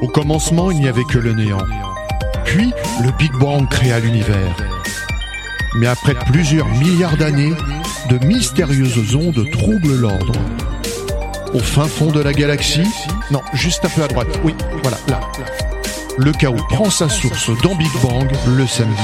Au commencement, il n'y avait que le néant. Puis, le Big Bang créa l'univers. Mais après plusieurs milliards d'années, de mystérieuses ondes troublent l'ordre. Au fin fond de la galaxie, non, juste un peu à droite, oui, voilà, là. Le chaos prend sa source dans Big Bang le samedi.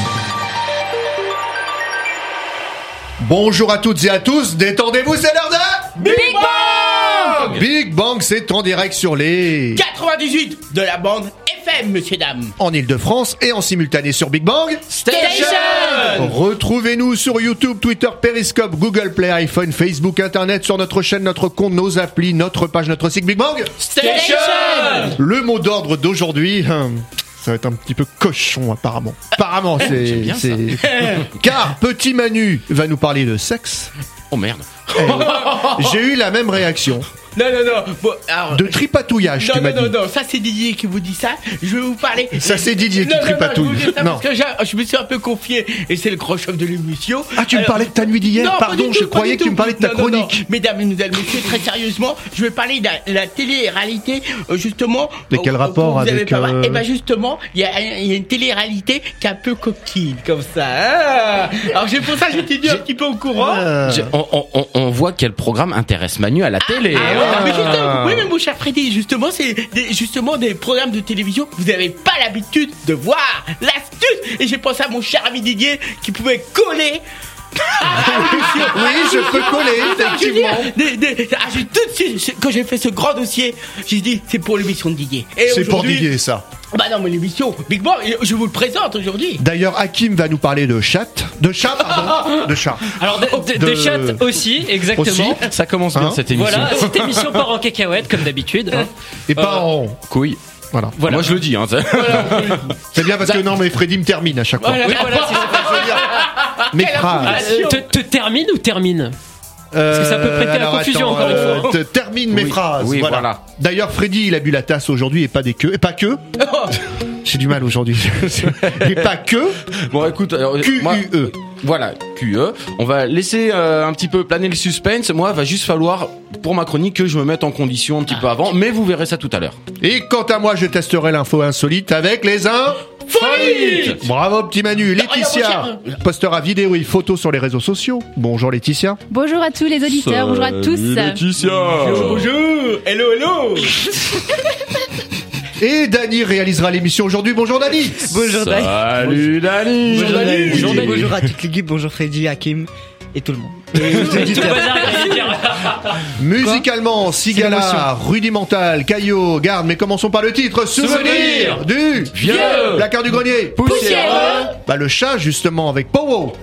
Bonjour à toutes et à tous, détendez-vous, c'est l'heure de Big Bang. Big Bang, c'est en direct sur les 98 de la bande FM, messieurs dames. En Ile-de-France et en simultané sur Big Bang Station. Retrouvez-nous sur YouTube, Twitter, Periscope, Google Play, iPhone, Facebook, Internet, sur notre chaîne, notre compte, nos applis, notre page, notre site Big Bang Station. Le mot d'ordre d'aujourd'hui, ça va être un petit peu cochon apparemment. Apparemment, c'est car Petit Manu va nous parler de sexe. Oh merde. J'ai eu la même réaction. Non. Bon, alors, De tripatouillage, tu m'as dit. Non, ça c'est Didier qui vous dit ça. Je vais vous parler. Ça c'est Didier qui tripatouille. Non, je vous dis ça Non. parce que je me suis un peu confié et c'est le grand chef de l'émission. Ah, tu me parlais de ta nuit d'hier. Non, Pardon, pas du je tout, croyais que tu me parlais de ta chronique. Non. Mesdames et messieurs, très sérieusement, je vais parler de la télé-réalité, justement. Mais quel rapport vous avez avec, pas mal. Eh ben justement, il y a une télé-réalité qui est un peu coquine, comme ça. Ah. Alors pour ça, j'étais dit un petit peu au courant. On voit quel programme intéresse Manu à la télé. Mais justement, oui, mais mon cher Freddy, justement, c'est des programmes de télévision que vous n'avez pas l'habitude de voir. L'astuce. Et j'ai pensé à mon cher ami Didier qui pouvait coller. Oui, je peux coller, effectivement. J'ai tout de suite, quand j'ai fait ce grand dossier, j'ai dit c'est pour l'émission de Didier. Et C'est pour aujourd'hui- Didier, ça. Bah non, mais l'émission Big Bang, je vous le présente aujourd'hui. D'ailleurs, Hakim va nous parler de chat. De chat, pardon. De chat. Alors de chat aussi, exactement. Aussi. Ça commence bien cette émission. Voilà, cette émission part en cacahuète comme d'habitude. Et pas en... Couille. Voilà. Voilà. Moi je le dis. Hein, C'est bien parce que non, mais Freddy me termine à chaque fois. Voilà. Oui, voilà, c'est ça. Mes Quelle phrases. impression. Te termine ou termine Parce que ça peut prêter à alors, confusion, attends, encore une fois. te termine mes Oui. phrases. Oui, voilà. D'ailleurs, Freddy, il a bu la tasse aujourd'hui et pas des queues. Et pas que. J'ai du mal aujourd'hui. Et pas que. Bon écoute, moi, QUE. voilà, QE. On va laisser un petit peu planer le suspense. Moi, va juste falloir pour ma chronique que je me mette en condition un petit peu avant, mais vous verrez ça tout à l'heure. Et quant à moi, je testerai l'info insolite avec les Folie. Bravo, petit Manu. Laetitia postera vidéo et photos sur les réseaux sociaux. Bonjour, Laetitia. Bonjour à tous les auditeurs, bonjour à tous. Laetitia. Bonjour. Hello. Et Dany réalisera l'émission aujourd'hui. Bonjour, Dany. Bonjour Dany. Salut Dany. Bonjour, Dany. Bonjour, Dany. Bonjour à toute l'équipe, bonjour Freddy, Hakim et tout le monde. Tout le bazar, il allait dire. Musicalement, Sigala, Rudimental, Caillot, Garde. Mais commençons par le titre. Souvenir du Vieux. placard du grenier. Poussiéreux. Bah, le chat, justement, avec Powo.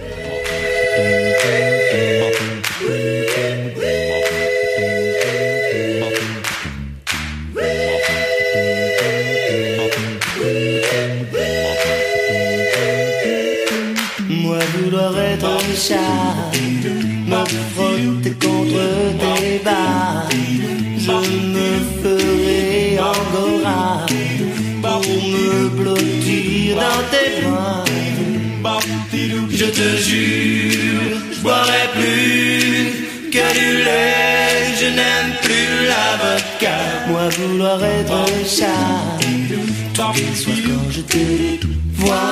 Moi vouloir être un chat, me frotter contre tes bas, je me ferai angora pour me blottir dans tes bras. Je te jure, je boirai plus que du lait, je n'aime plus la vodka. Moi vouloir être un chat, tous les soirs quand je te vois.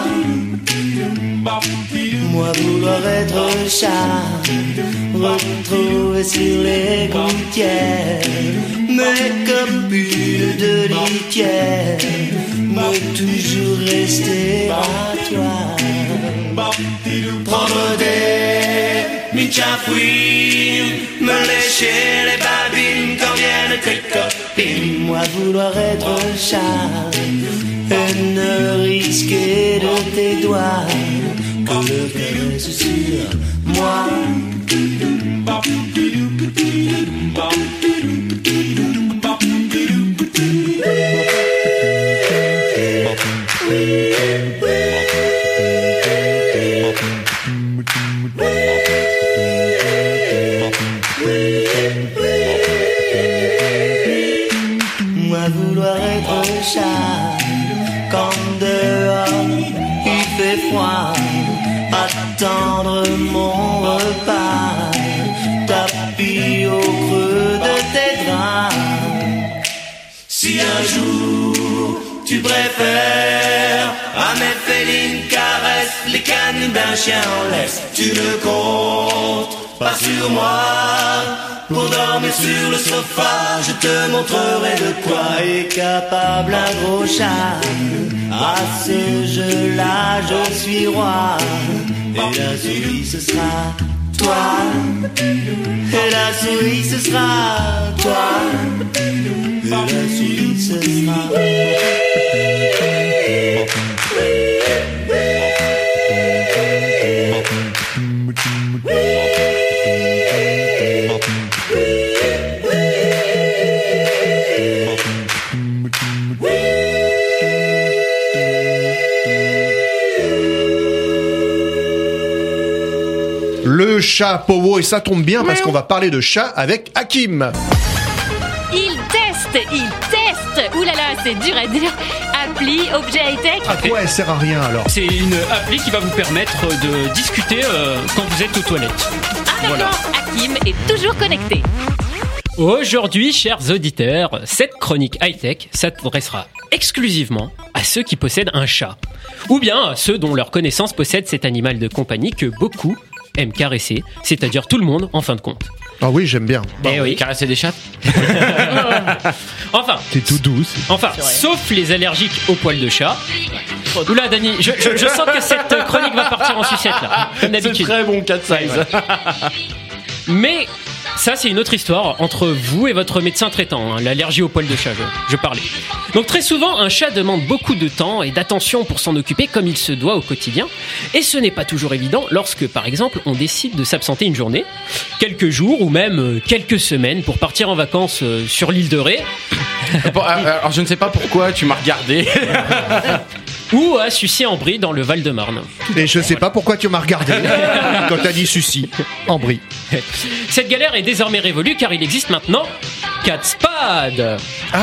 Moi vouloir être un chat, retrouver sur les gouttières mes copines de litière, mais toujours rester à toi. Prendre des minchafouines, me lécher les babines quand viennent tes copines. Moi vouloir être un chat et ne risquer de tes doigts que le caresse sur moi. Moi vouloir être un chat quand dehors il fait froid, attendre mon repas, tapis au creux de tes draps. Si un jour tu préfères à mes félines caresses, les canines d'un chien en laisse. Tu ne comptes pas sur moi pour dormir sur le sofa. Je te montrerai de quoi est capable un gros chat. À ce jeu-là, je suis roi. Et la souris, ce sera toi. Et la souris, ce sera toi. Et la souris, ce sera Le chat Powo, et ça tombe bien parce qu'on va parler de chat avec Hakim. Il teste. Ouh là là, c'est dur à dire. Appli, objet high-tech. À quoi elle sert à rien alors? C'est une appli qui va vous permettre de discuter quand vous êtes aux toilettes. Ah d'accord, Hakim est toujours connecté. Aujourd'hui, chers auditeurs, cette chronique high-tech s'adressera exclusivement à ceux qui possèdent un chat. Ou bien à ceux dont leur connaissance possède cet animal de compagnie que beaucoup aiment caresser, c'est-à-dire tout le monde en fin de compte. Ah oui, j'aime bien. Eh oui. Caresser des chattes. Enfin, T'es tout douce. Enfin, sauf les allergiques aux poils de chat. Oula, Dany, je sens que cette chronique va partir en sucette là, comme C'est d'habitude. très bon cat size. Mais ça, c'est une autre histoire entre vous et votre médecin traitant, hein, l'allergie aux poils de chat, je parlais. Donc très souvent, un chat demande beaucoup de temps et d'attention pour s'en occuper comme il se doit au quotidien. Et ce n'est pas toujours évident lorsque, par exemple, on décide de s'absenter une journée, quelques jours ou même quelques semaines pour partir en vacances sur l'île de Ré. Bon, alors je ne sais pas pourquoi tu m'as regardé. Ou à Sucy-en-Brie dans le Val-de-Marne. Et je sais pas pourquoi tu m'as regardé quand t'as dit Sucy en Brie. Cette galère est désormais révolue car il existe maintenant CatSpad.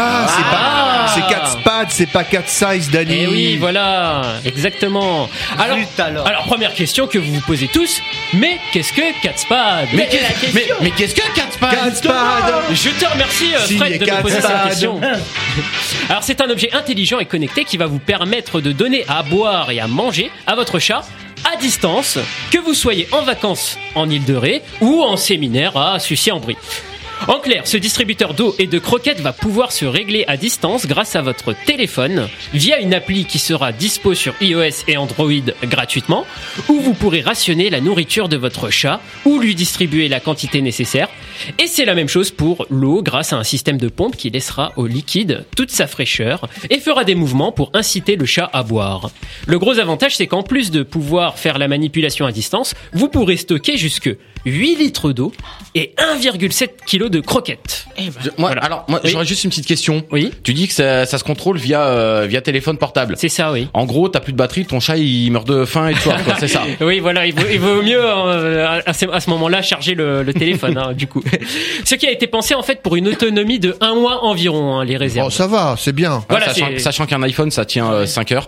C'est CatSpad, c'est pas Cat Size, Dany. Eh oui, voilà, exactement. Alors, première question que vous vous posez tous, mais qu'est-ce que CatSpad? Mais qu'est-ce que CatSpad? CatSpad. Je te remercie Fred de me poser cette question. Alors c'est un objet intelligent et connecté qui va vous permettre de donner à boire et à manger à votre chat à distance, que vous soyez en vacances en île de Ré ou en séminaire à Sucy-en-Brie. En clair, ce distributeur d'eau et de croquettes va pouvoir se régler à distance grâce à votre téléphone via une appli qui sera dispo sur iOS et Android gratuitement, où vous pourrez rationner la nourriture de votre chat ou lui distribuer la quantité nécessaire. Et c'est la même chose pour l'eau grâce à un système de pompe qui laissera au liquide toute sa fraîcheur et fera des mouvements pour inciter le chat à boire. Le gros avantage, c'est qu'en plus de pouvoir faire la manipulation à distance, vous pourrez stocker jusque 8 litres d'eau et 1,7 kg de croquettes. Moi, j'aurais juste une petite question. Oui. Tu dis que ça se contrôle via téléphone portable. C'est ça, oui. En gros, t'as plus de batterie, ton chat il meurt de faim et de soif, quoi, c'est ça. Oui, voilà, il vaut mieux à ce moment-là charger le téléphone, hein, du coup. Ce qui a été pensé en fait pour une autonomie de 1 mois environ, hein, les réserves. Oh, ça va, c'est bien. Voilà, sachant qu'un iPhone ça tient 5 heures.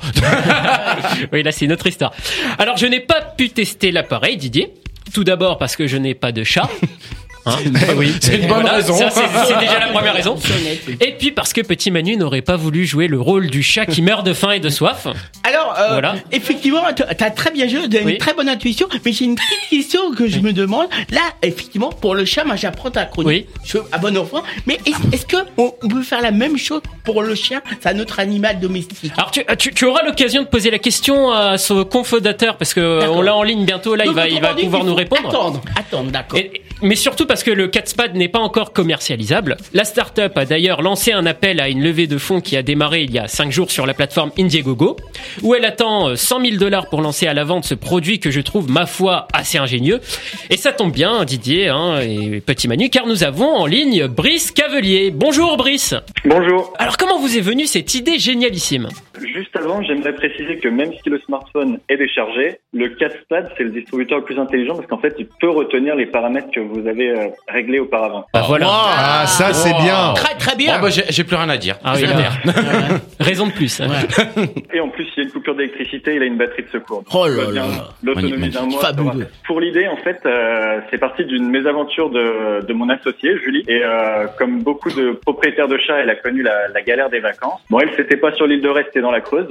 Oui, là c'est une autre histoire. Alors je n'ai pas pu tester l'appareil, Didier. Tout d'abord parce que je n'ai pas de chat. Hein c'est une bonne raison. Ça, c'est déjà la première raison. Et puis parce que petit Manu n'aurait pas voulu jouer le rôle du chat qui meurt de faim et de soif. Alors, effectivement, t'as très bien joué, t'as une très bonne intuition, mais j'ai une petite question que je me demande. Là, effectivement, pour le chat, moi j'apprends ta chronique. Je suis à bon enfant, mais est-ce que on peut faire la même chose pour le chien? C'est un autre animal domestique. Alors tu auras l'occasion de poser la question à ce cofondateur parce que on l'a en ligne bientôt. Là, donc, il va pouvoir nous répondre. Attendre, d'accord. Mais surtout parce que le CatSpad n'est pas encore commercialisable. La start-up a d'ailleurs lancé un appel à une levée de fonds qui a démarré il y a 5 jours sur la plateforme Indiegogo, où elle attend $100,000 pour lancer à la vente ce produit que je trouve, ma foi, assez ingénieux. Et ça tombe bien, Didier et Petit Manu, car nous avons en ligne Brice Cavelier. Bonjour Brice. Bonjour. Alors comment vous est venue cette idée génialissime? Juste avant, j'aimerais préciser que même si le smartphone est déchargé, le CatSpad, c'est le distributeur le plus intelligent parce qu'en fait, il peut retenir les paramètres que vous avez réglés auparavant. Voilà. Ah, ça c'est bien. Très très bien. Bon, j'ai plus rien à dire. Ah oui, raison de plus. Hein. Ouais. Et en plus, s'il y a une coupure d'électricité, il a une batterie de secours. Oh là là. L'autonomie d'un mois. Fabuleux. Pour l'idée, en fait, c'est parti d'une mésaventure de mon associée, Julie. Et comme beaucoup de propriétaires de chats, elle a connu la galère des vacances. Bon, elle, c'était pas sur l'île de Ré, c'était dans la Creuse.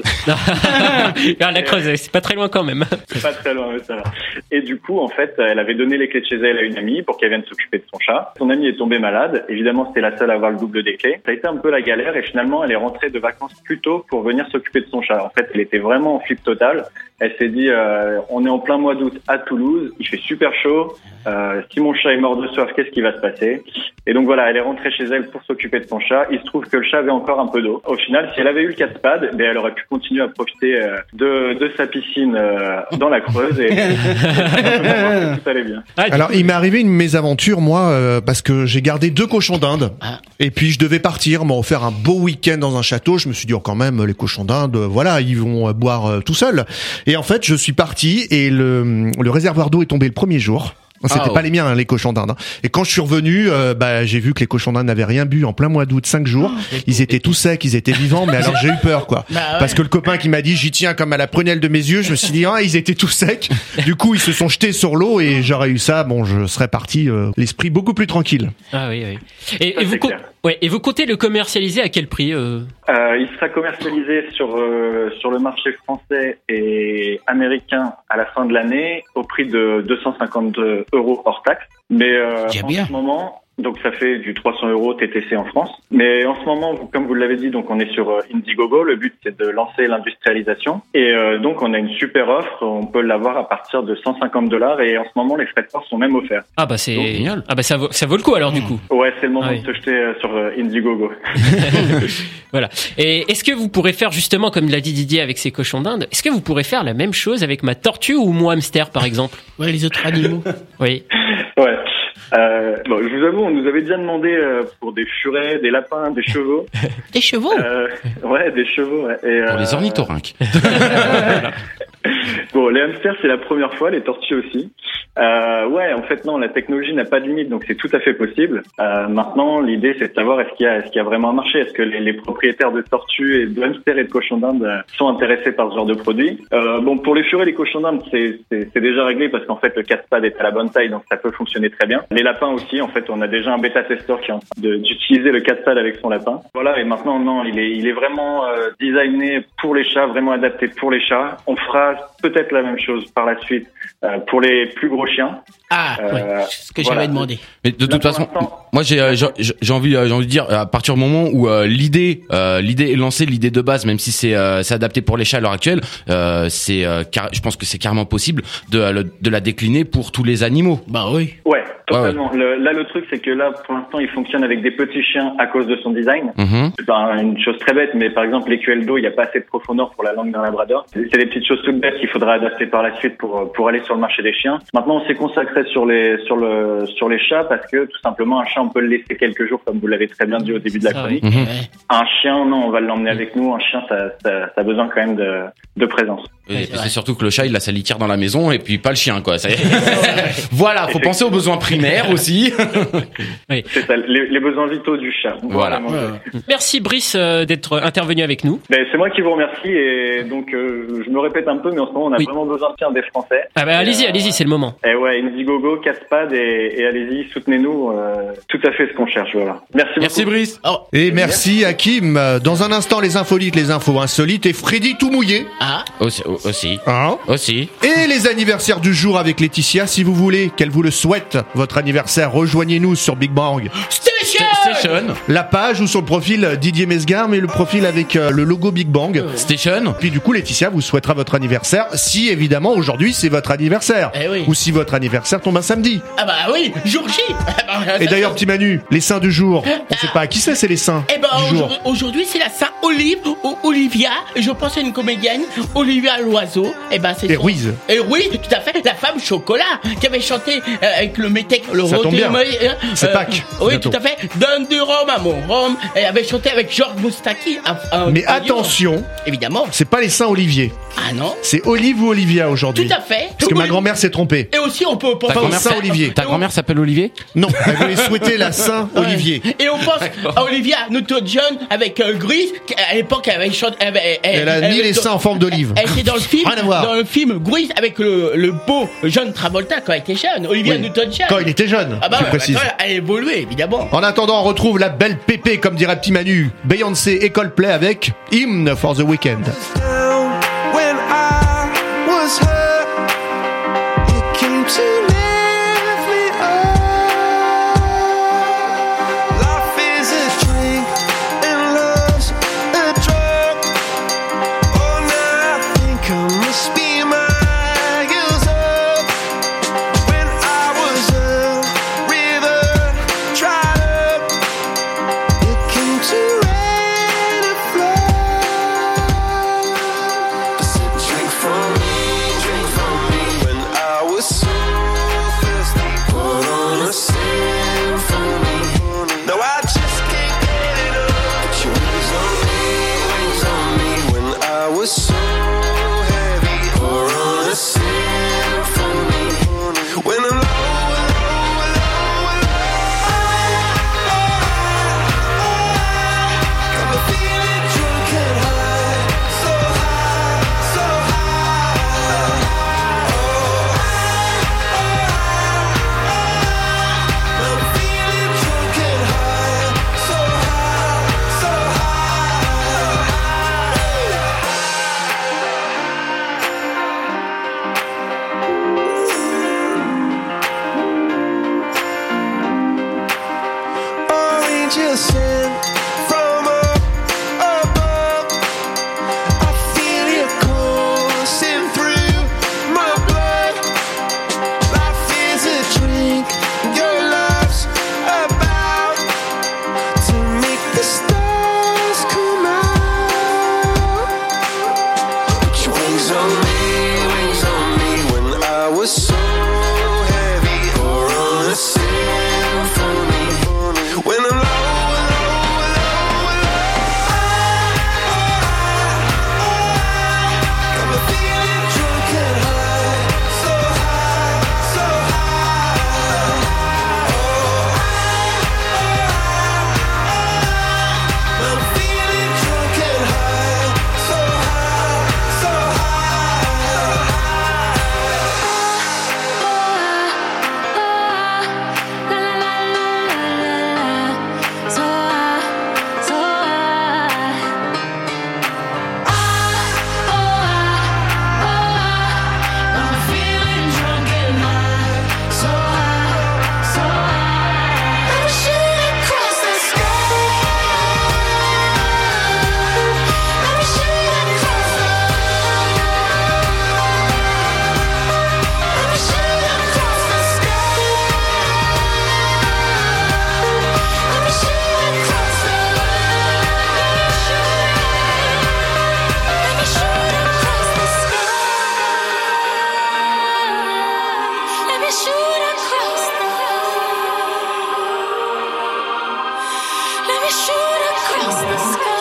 La Creuse, c'est pas très loin quand même. C'est pas très loin, mais ça va. Et du coup, en fait, elle avait donné les clés de chez elle à une amie pour qu'elle vienne s'occuper de son chat. Son amie est tombée malade. Évidemment, c'était la seule à avoir le double des clés. Ça a été un peu la galère et finalement, elle est rentrée de vacances plus tôt pour venir s'occuper de son chat. En fait, elle était vraiment en flip total. Elle s'est dit, on est en plein mois d'août à Toulouse, il fait super chaud. Si mon chat est mort de soif, qu'est-ce qui va se passer? Et donc voilà, elle est rentrée chez elle pour s'occuper de son chat. Il se trouve que le chat avait encore un peu d'eau. Au final, si elle avait eu le catspad, ben elle aurait pu continuer à profiter de sa piscine dans la Creuse et tout allait bien. Alors, il m'est arrivé une mésaventure, moi, parce que j'ai gardé 2 cochons d'Inde. Et puis, je devais partir, m'en faire un beau week-end dans un château. Je me suis dit, oh, quand même, les cochons d'Inde, voilà, ils vont boire tout seuls. Et en fait, je suis parti et le réservoir d'eau est tombé le premier jour. C'était pas les miens, hein, les cochons d'Inde. Et quand je suis revenu, j'ai vu que les cochons d'Inde n'avaient rien bu en plein mois d'août, 5 jours. Ils étaient tout secs, ils étaient vivants, mais alors j'ai eu peur, quoi. Parce que le copain qui m'a dit, j'y tiens comme à la prunelle de mes yeux, je me suis dit, ils étaient tout secs. Du coup, ils se sont jetés sur l'eau et j'aurais eu ça, bon, je serais parti, l'esprit beaucoup plus tranquille. Ah oui, oui. Et vous comptez le commercialiser à quel prix Il sera commercialisé sur le marché français et américain à la fin de l'année au prix de 250 € hors taxe. Mais en ce moment, donc ça fait du 300 € TTC en France. Mais en ce moment, comme vous l'avez dit, donc on est sur Indiegogo. Le but c'est de lancer l'industrialisation et donc on a une super offre. On peut l'avoir à partir de 150 $ et en ce moment les frais de port sont même offerts. Ah bah c'est génial. Ah bah ça vaut le coup alors du coup. Ouais, c'est le moment de se jeter sur Indiegogo. Voilà. Et est-ce que vous pourrez faire justement comme l'a dit Didier avec ses cochons d'Inde, est-ce que vous pourrez faire la même chose avec ma tortue ou mon hamster par exemple? Ouais, les autres animaux. Oui. Ouais. Bon, je vous avoue, on nous avait déjà demandé pour des furets, des lapins, des chevaux. Des chevaux? Ouais, des chevaux. Ouais. Et, pour les ornithorynques. Bon, les hamsters, c'est la première fois, les tortues aussi. Ouais, en fait, non, la technologie n'a pas de limite, donc c'est tout à fait possible. Maintenant, l'idée, c'est de savoir est-ce qu'il y a vraiment un marché, est-ce que les propriétaires de tortues et de hamsters et de cochons d'Inde sont intéressés par ce genre de produit. Bon, pour les furets et les cochons d'Inde, c'est déjà réglé parce qu'en fait, le catspad est à la bonne taille, donc ça peut fonctionner très bien. Les lapins aussi, en fait, on a déjà un bêta-testeur qui est en train d'utiliser le catspad avec son lapin. Voilà, et maintenant, non, il est vraiment designé pour les chats, vraiment adapté pour les chats. On fera peut-être la même chose par la suite pour les plus gros chiens. C'est ce que j'avais demandé. Mais de toute façon, moi j'ai envie de dire à partir du moment où l'idée est lancée, l'idée de base, même si c'est adapté pour les chats à l'heure actuelle, je pense que c'est carrément possible de la décliner pour tous les animaux. Bah oui. Ouais, totalement. Ouais. Le truc c'est que là pour l'instant il fonctionne avec des petits chiens à cause de son design. C'est pas une chose très bête, mais par exemple les QL d'eau, il n'y a pas assez de profondeur pour la langue d'un labrador. C'est des petites choses toutes bêtes qu'il faudra adapter par la suite pour aller sur le marché des chiens. Maintenant on s'est consacré sur les chats parce que tout simplement un chat on peut le laisser quelques jours comme vous l'avez très bien dit au début de la chronique. Un chien non, on va l'emmener avec nous. Un chien ça a besoin quand même de présence. Et c'est surtout que le chat il a sa litière dans la maison et puis pas le chien quoi. Voilà, faut penser aux besoins primaires aussi. Oui. C'est ça, les besoins vitaux du chat. Voilà. Merci Brice d'être intervenu avec nous. C'est moi qui vous remercie et donc je me répète un peu mais en ce moment on a vraiment besoin de tiens des Français. Ah bah allez-y, c'est le moment. Et ouais, Indiegogo, catspad et allez-y, soutenez-nous, tout à fait ce qu'on cherche, voilà. Merci beaucoup. Brice. Et merci Hakim. Dans un instant les infolites, les infos insolites et Freddy tout mouillé. Aussi. Et les anniversaires du jour avec Laetitia, si vous voulez qu'elle vous le souhaite, votre anniversaire, rejoignez-nous sur Big Bang Station. La page ou sur le profil Didier Mesgar, mais le profil avec le logo Big Bang Station. Puis du coup Laetitia vous souhaitera votre anniversaire, si évidemment aujourd'hui c'est votre anniversaire. Ou si votre anniversaire tombe un samedi. Ah bah oui, jour J. Et d'ailleurs petit Manu, les saints du jour, on sait pas à qui c'est les saints du jour. Aujourd'hui c'est la Saint Olive ou Olivia, je pense à une comédienne, Olivia Loiseau. Et Ruiz. Et oui, tout à fait, la femme chocolat qui avait chanté avec le métèque, le ça tombe bien. C'est Pâques. Oui, bientôt. tout à fait. chantait Donne du rhum à mon rhum. Elle avait chanté avec Georges Moustaki. Mais attention, évidemment. c'est pas les Saint-Olivier. Ah non. C'est Olive ou Olivia aujourd'hui. Tout à fait. Parce que ma grand-mère s'est trompée. Et aussi, on peut penser Pas au Saint-Olivier. Ta grand-mère s'appelle Olivier? Non, elle voulait souhaiter la Saint-Olivier. Et on pense à Olivia Newton-John avec Grease. À l'époque, elle avait chanté. Elle a mis les seins en forme d'olive. Elle était dans le film. Rien à voir. Dans le film Grease avec le beau John Travolta quand elle était jeune. Olivia Newton-John. Quand il était jeune, Ah bah, je précise. elle a évolué, évidemment. En attendant, on retrouve la belle pépé, comme dirait Petit Manu, Beyoncé et Coldplay avec Hymn for the Weekend. When I was hurt, you came to lift me up. Life is a drink and love's a drug. Oh, now I think I must be miles up. When I was a river dried up, you came to rain and flood. Drink from me when I was so thirsty. Put on a symphony. No, I just can't get enough. Put your wings on me when I was so heavy. Pour on a symphony. When I'm low, got me feeling drunk and high, so high, so high. I'm feeling drunk and high, so high, so high. Angels sent from up above. I feel you coursing through my blood. Life is a drink, your love's about to make the stars come out. Put your wings on me when I was so heavy. Pour on a symphony. When I'm low, got me feeling drunk and high, so high, so high. I'm feeling drunk and high, so high, so I'm feeling drunk and high, so high, so high. I'm shooting across the sky. I'm shooting across the I'm shooting across the sky. I'm shooting across the Let me shoot across the sky. Let me shoot across the Let me shoot across the sky.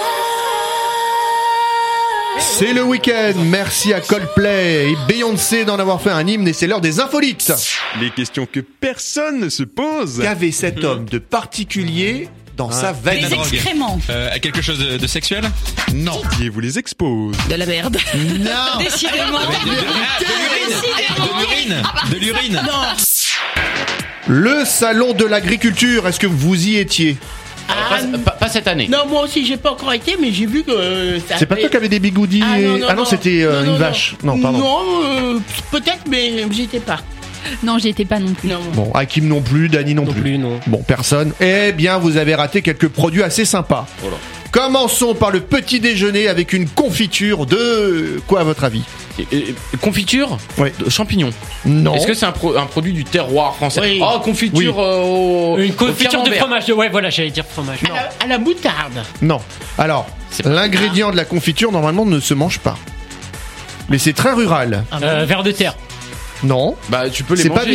C'est le week-end, merci à Coldplay et Beyoncé d'en avoir fait un hymne et c'est l'heure des infolites. Les questions que personne ne se pose. Qu'avait cet homme de particulier dans sa valise? Les excréments. Quelque chose de sexuel? Non. Et vous les expose. De la merde. Non. Décidément. De l'urine. Non. Le salon de l'agriculture, est-ce que vous y étiez? Pas cette année. Non, moi aussi, j'ai pas encore été, mais j'ai vu que ça. C'est pas toi qui avais des bigoudis Ah non, c'était une vache. Non, pardon. Non, peut-être, mais j'étais pas. Non, j'y étais pas non plus. Non. Bon, Hakim non plus, Dany non plus. non. Bon, personne. Eh bien, vous avez raté quelques produits assez sympas. Voilà. Commençons par le petit déjeuner avec une confiture de... Quoi à votre avis? Confiture Oui. de champignons. Non. Est-ce que c'est un produit du terroir français? Oui. Oh, confiture Une confiture au de camembert. fromage. Ouais, voilà, j'allais dire fromage. À la moutarde. Non. Alors, l'ingrédient de la confiture, normalement, ne se mange pas. Mais c'est très rural. Vers de terre. Non. Bah, tu peux les C'est manger. pas vivant.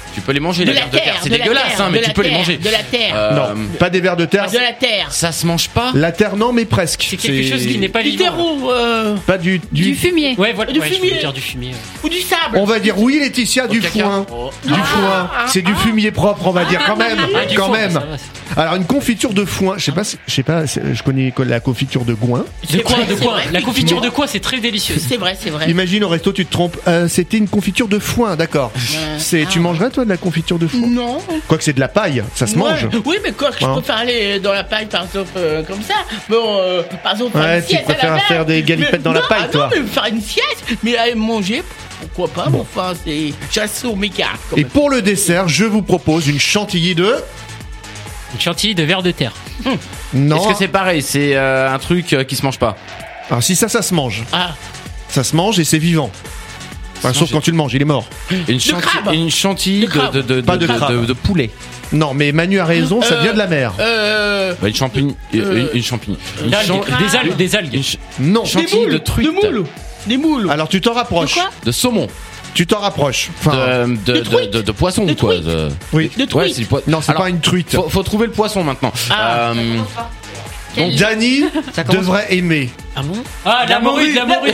Tu peux les manger, De les la vers de terre. terre, C'est de la dégueulasse, terre, hein, mais de tu la peux les terre, manger. de la terre. Non, pas des vers de terre. De la terre. Ça se mange pas. La terre, non, mais presque. C'est quelque chose qui n'est pas vivant. Littéro, Pas du... Du fumier. Ouais, voilà. Du Ouais, je fumier. voulais dire du fumier. ou du sable. On va dire oui, Laetitia, du caca. foin. Oh. Du foin. C'est du fumier propre, on va dire, quand même. Ah, du Quand foin, même. ça va. Alors, une confiture de foin. Je sais pas, je connais la confiture de goin. De quoi, vrai, de c'est quoi vrai, La confiture effectivement. de quoi C'est très délicieux. C'est vrai, c'est vrai. Imagine au resto, tu te trompes. C'était une confiture de foin, d'accord. Tu mangerais, toi, de la confiture de foin? Non. Quoique c'est de la paille, ça se mange. Ouais. Oui, mais quoi, je Hein. préfère aller dans la paille, par exemple, comme ça. Bon, par exemple, faire Ouais, une tu sieste à la préfères mer. faire des galipettes dans la paille, non, toi. mais faire une sieste, mais aller manger, pourquoi pas, bon. Enfin, c'est... J'asse sur mes cartes, quand Et même. pour le dessert, je vous propose une chantilly de... Une chantilly de vers de terre. Non. Est-ce que c'est pareil? C'est un truc qui se mange pas. Alors si ça se mange. Ah, Ça se mange et c'est vivant. Enfin, sauf quand tu le manges, il est mort. crabe. Une chantilly De crabe. Pas de crabe. de poulet. Non, mais Manu a raison, ça vient de la mer. Bah, une champignon. Une champignon. Une Des algues, des algues. Non. des chantilly moules, de truite. de moules. Des moules. Alors tu t'en rapproches. De quoi De saumon. Tu t'en rapproches. Enfin, De poisson, De quoi. truite. oui. De Ouais, truite. c'est du poisson. Non, c'est Alors, pas une truite. Faut trouver le poisson maintenant. Ah. Donc Dany Ça commence- devrait aimer. Ah bon? Ah, la morue, la morue.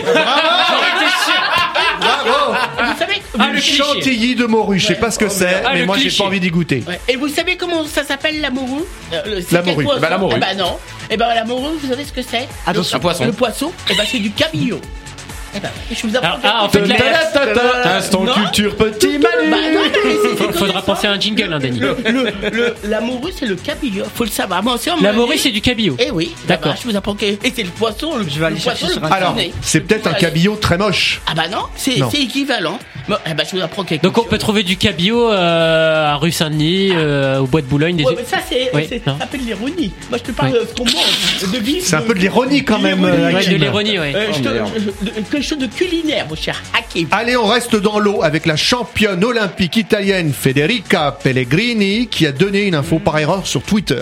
Bravo. Vous savez, Ah, le vous- Chantilly de morue, je sais pas ce que c'est, Ah, mais le moi j'ai cliché. pas envie d'y goûter. Ouais. Et vous savez comment ça s'appelle la morue? C'est La quel morue. poisson Bah, la morue. Eh ben non. Eh ben la morue, vous savez ce que c'est? Attention. Un poisson. Le poisson, eh ben c'est du cabillaud. Eh ben, je vous apprends. Ah, en fait, la... Instant Non. culture petit Bah, Manu. non, mais c'est Faudra penser à un jingle, hein, Dany. La morue, c'est le cabillaud. Faut le savoir. Moi aussi, on La m'a morue, dit. c'est du cabillaud. Eh oui, D'accord. d'accord. Je vous apprends que. Et c'est le poisson. Je vais aller le chercher poisson sur le un- plus Alors, tourné. c'est peut-être un cabillaud très moche. Ah bah non, c'est Non. équivalent. Bon, eh ben, je vous apprends quelque Donc on chose. peut trouver du cabillaud à rue Saint-Denis, au bois de Boulogne. Des... Ouais, mais ça, Oui, ça non. s'appelle l'ironie. Moi, je te parle Oui. de ce qu'on mange, de vie. C'est un peu de l'ironie quand même. l'ironie. Ouais, Hakim. de l'ironie, ouais. Quelque chose de culinaire, mon cher Hakim. Allez, on reste dans l'eau avec la championne olympique italienne Federica Pellegrini qui a donné une info par erreur sur Twitter.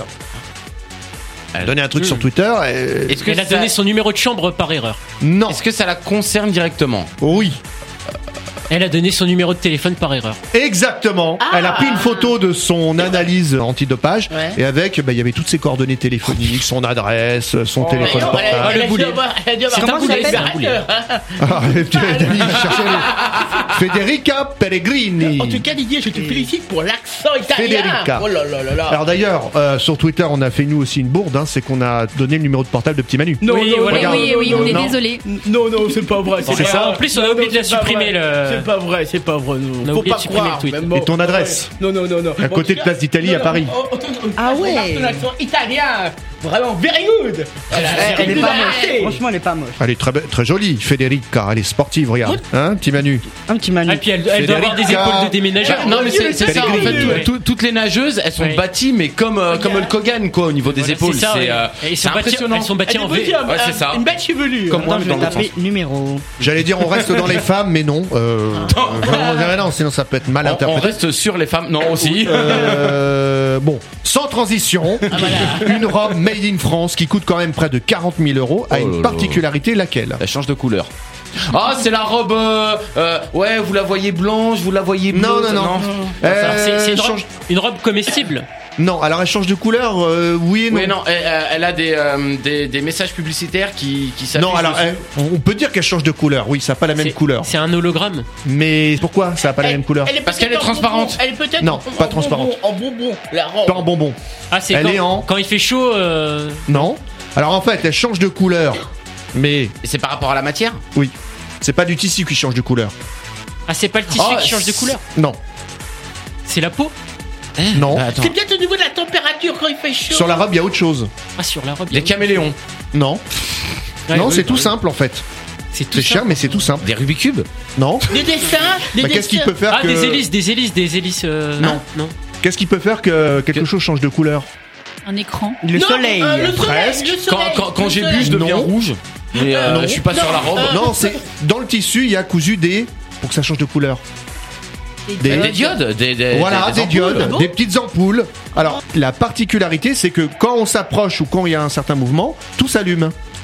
Elle a donné un truc sur Twitter. Est-ce que Elle a ça- donné son numéro de chambre par erreur. Non. Est-ce que ça la concerne directement? Oui. Elle a donné son numéro de téléphone par erreur. Exactement. Elle a pris une photo de son analyse antidopage Ouais. et avec, il y avait toutes ses coordonnées téléphoniques, son adresse, son téléphone Non, portable. Ah, le boulet. C'est un boulet, c'est un boulet. Ah, Dany, cherchez Federica Pellegrini. En tout cas, Didier, je te félicite pour l'accent italien. Federica. Oh là là là là. Alors d'ailleurs, sur Twitter, on a fait nous aussi une bourde, hein, c'est qu'on a donné le numéro de portable de Petit Manu. Non, Oui, non, voilà. non, Oui, non, oui, non, on est non. désolé. Non, non, c'est pas vrai. C'est ça. En plus, on a oublié de la c'est pas supprimer, vrai. le- C'est pas vrai, c'est pas vrai. On a Faut oublié pas de supprimer croire. le tweet. même bon. Et ton adresse? Non, non, non, non. À côté de Place d'Italie, à Paris. Ah ouais. Regarde ton accent italien. Vraiment, very good. Voilà, Elle est very pas good. moche. Franchement, elle est pas moche. Elle est très jolie, Federica, elle est sportive, regarde. Hein, Petit Manu? Un petit Manu. Ah, et puis elle doit avoir des Federica. épaules de déménageur. Non mais c'est ça en fait. Pellegrini. Toutes les nageuses, elles sont Oui. bâties mais comme Hulk Hogan quoi au niveau des Voilà, épaules. c'est ça, C'est ouais. Et ils c'est sont bâtis- impressionnant. elles sont bâties en V. Ouais, c'est ça. Une belle chevelure. Comme moi Attends, mais je dans vais l'autre sens. taper numéro. J'allais dire on reste dans les femmes, mais non. Non, sinon ça peut être mal On interprété. reste sur les femmes. Non aussi. Bon, sans transition, une robe made in France qui coûte quand même près de 40 000 euros a Oh là une là. particularité, laquelle? Elle change de couleur. Ah, c'est la robe. Ouais, vous la voyez blanche, vous la voyez bleue. Non. Alors, c'est change- une robe comestible. Non, alors elle change de couleur, oui et non. Oui, non, elle a des messages publicitaires qui s'affichent. Non, alors dessus. on peut dire qu'elle change de couleur, oui, ça n'a pas la même C'est- couleur. C'est un hologramme. Mais pourquoi ça n'a pas la même couleur? Parce qu'elle est transparente. Elle est peut-être Non, pas transparente. En bonbon, la robe. Pas en bonbon. Ah, c'est Elle est quand, en- quand il fait chaud. Non. Alors en fait, elle change de couleur. Mais Et c'est par rapport à la matière. oui, c'est pas du tissu qui change de couleur. Ah, c'est pas le tissu Oh, qui change de couleur. Non, C'est la peau. non. Bah, attends. C'est peut-être au niveau de la température quand il fait chaud. Sur la robe, il y a autre chose. Ah, sur la robe. Les caméléons. Non. Ouais, Non, oui, c'est bah tout oui. simple en fait. C'est tout C'est ça. cher, mais c'est tout simple. Des Rubik's Cube. Non. Des dessins, des Bah, qu'est-ce qui dessins. peut faire Ah, que des hélices. Non. Non. Qu'est-ce qui peut faire que quelque chose change de couleur? Un écran. Le Non, soleil. le soleil, Presque. le soleil, Quand le j'ai soleil. bu, je deviens Non. rouge. Mais Non. je suis pas sur la robe. Non, c'est dans le tissu, il y a cousu des pour que ça change de couleur. Des diodes. Voilà, des ampoules. diodes, des petites ampoules. Alors, la particularité, c'est que quand on s'approche ou quand il y a un certain mouvement, tout s'allume.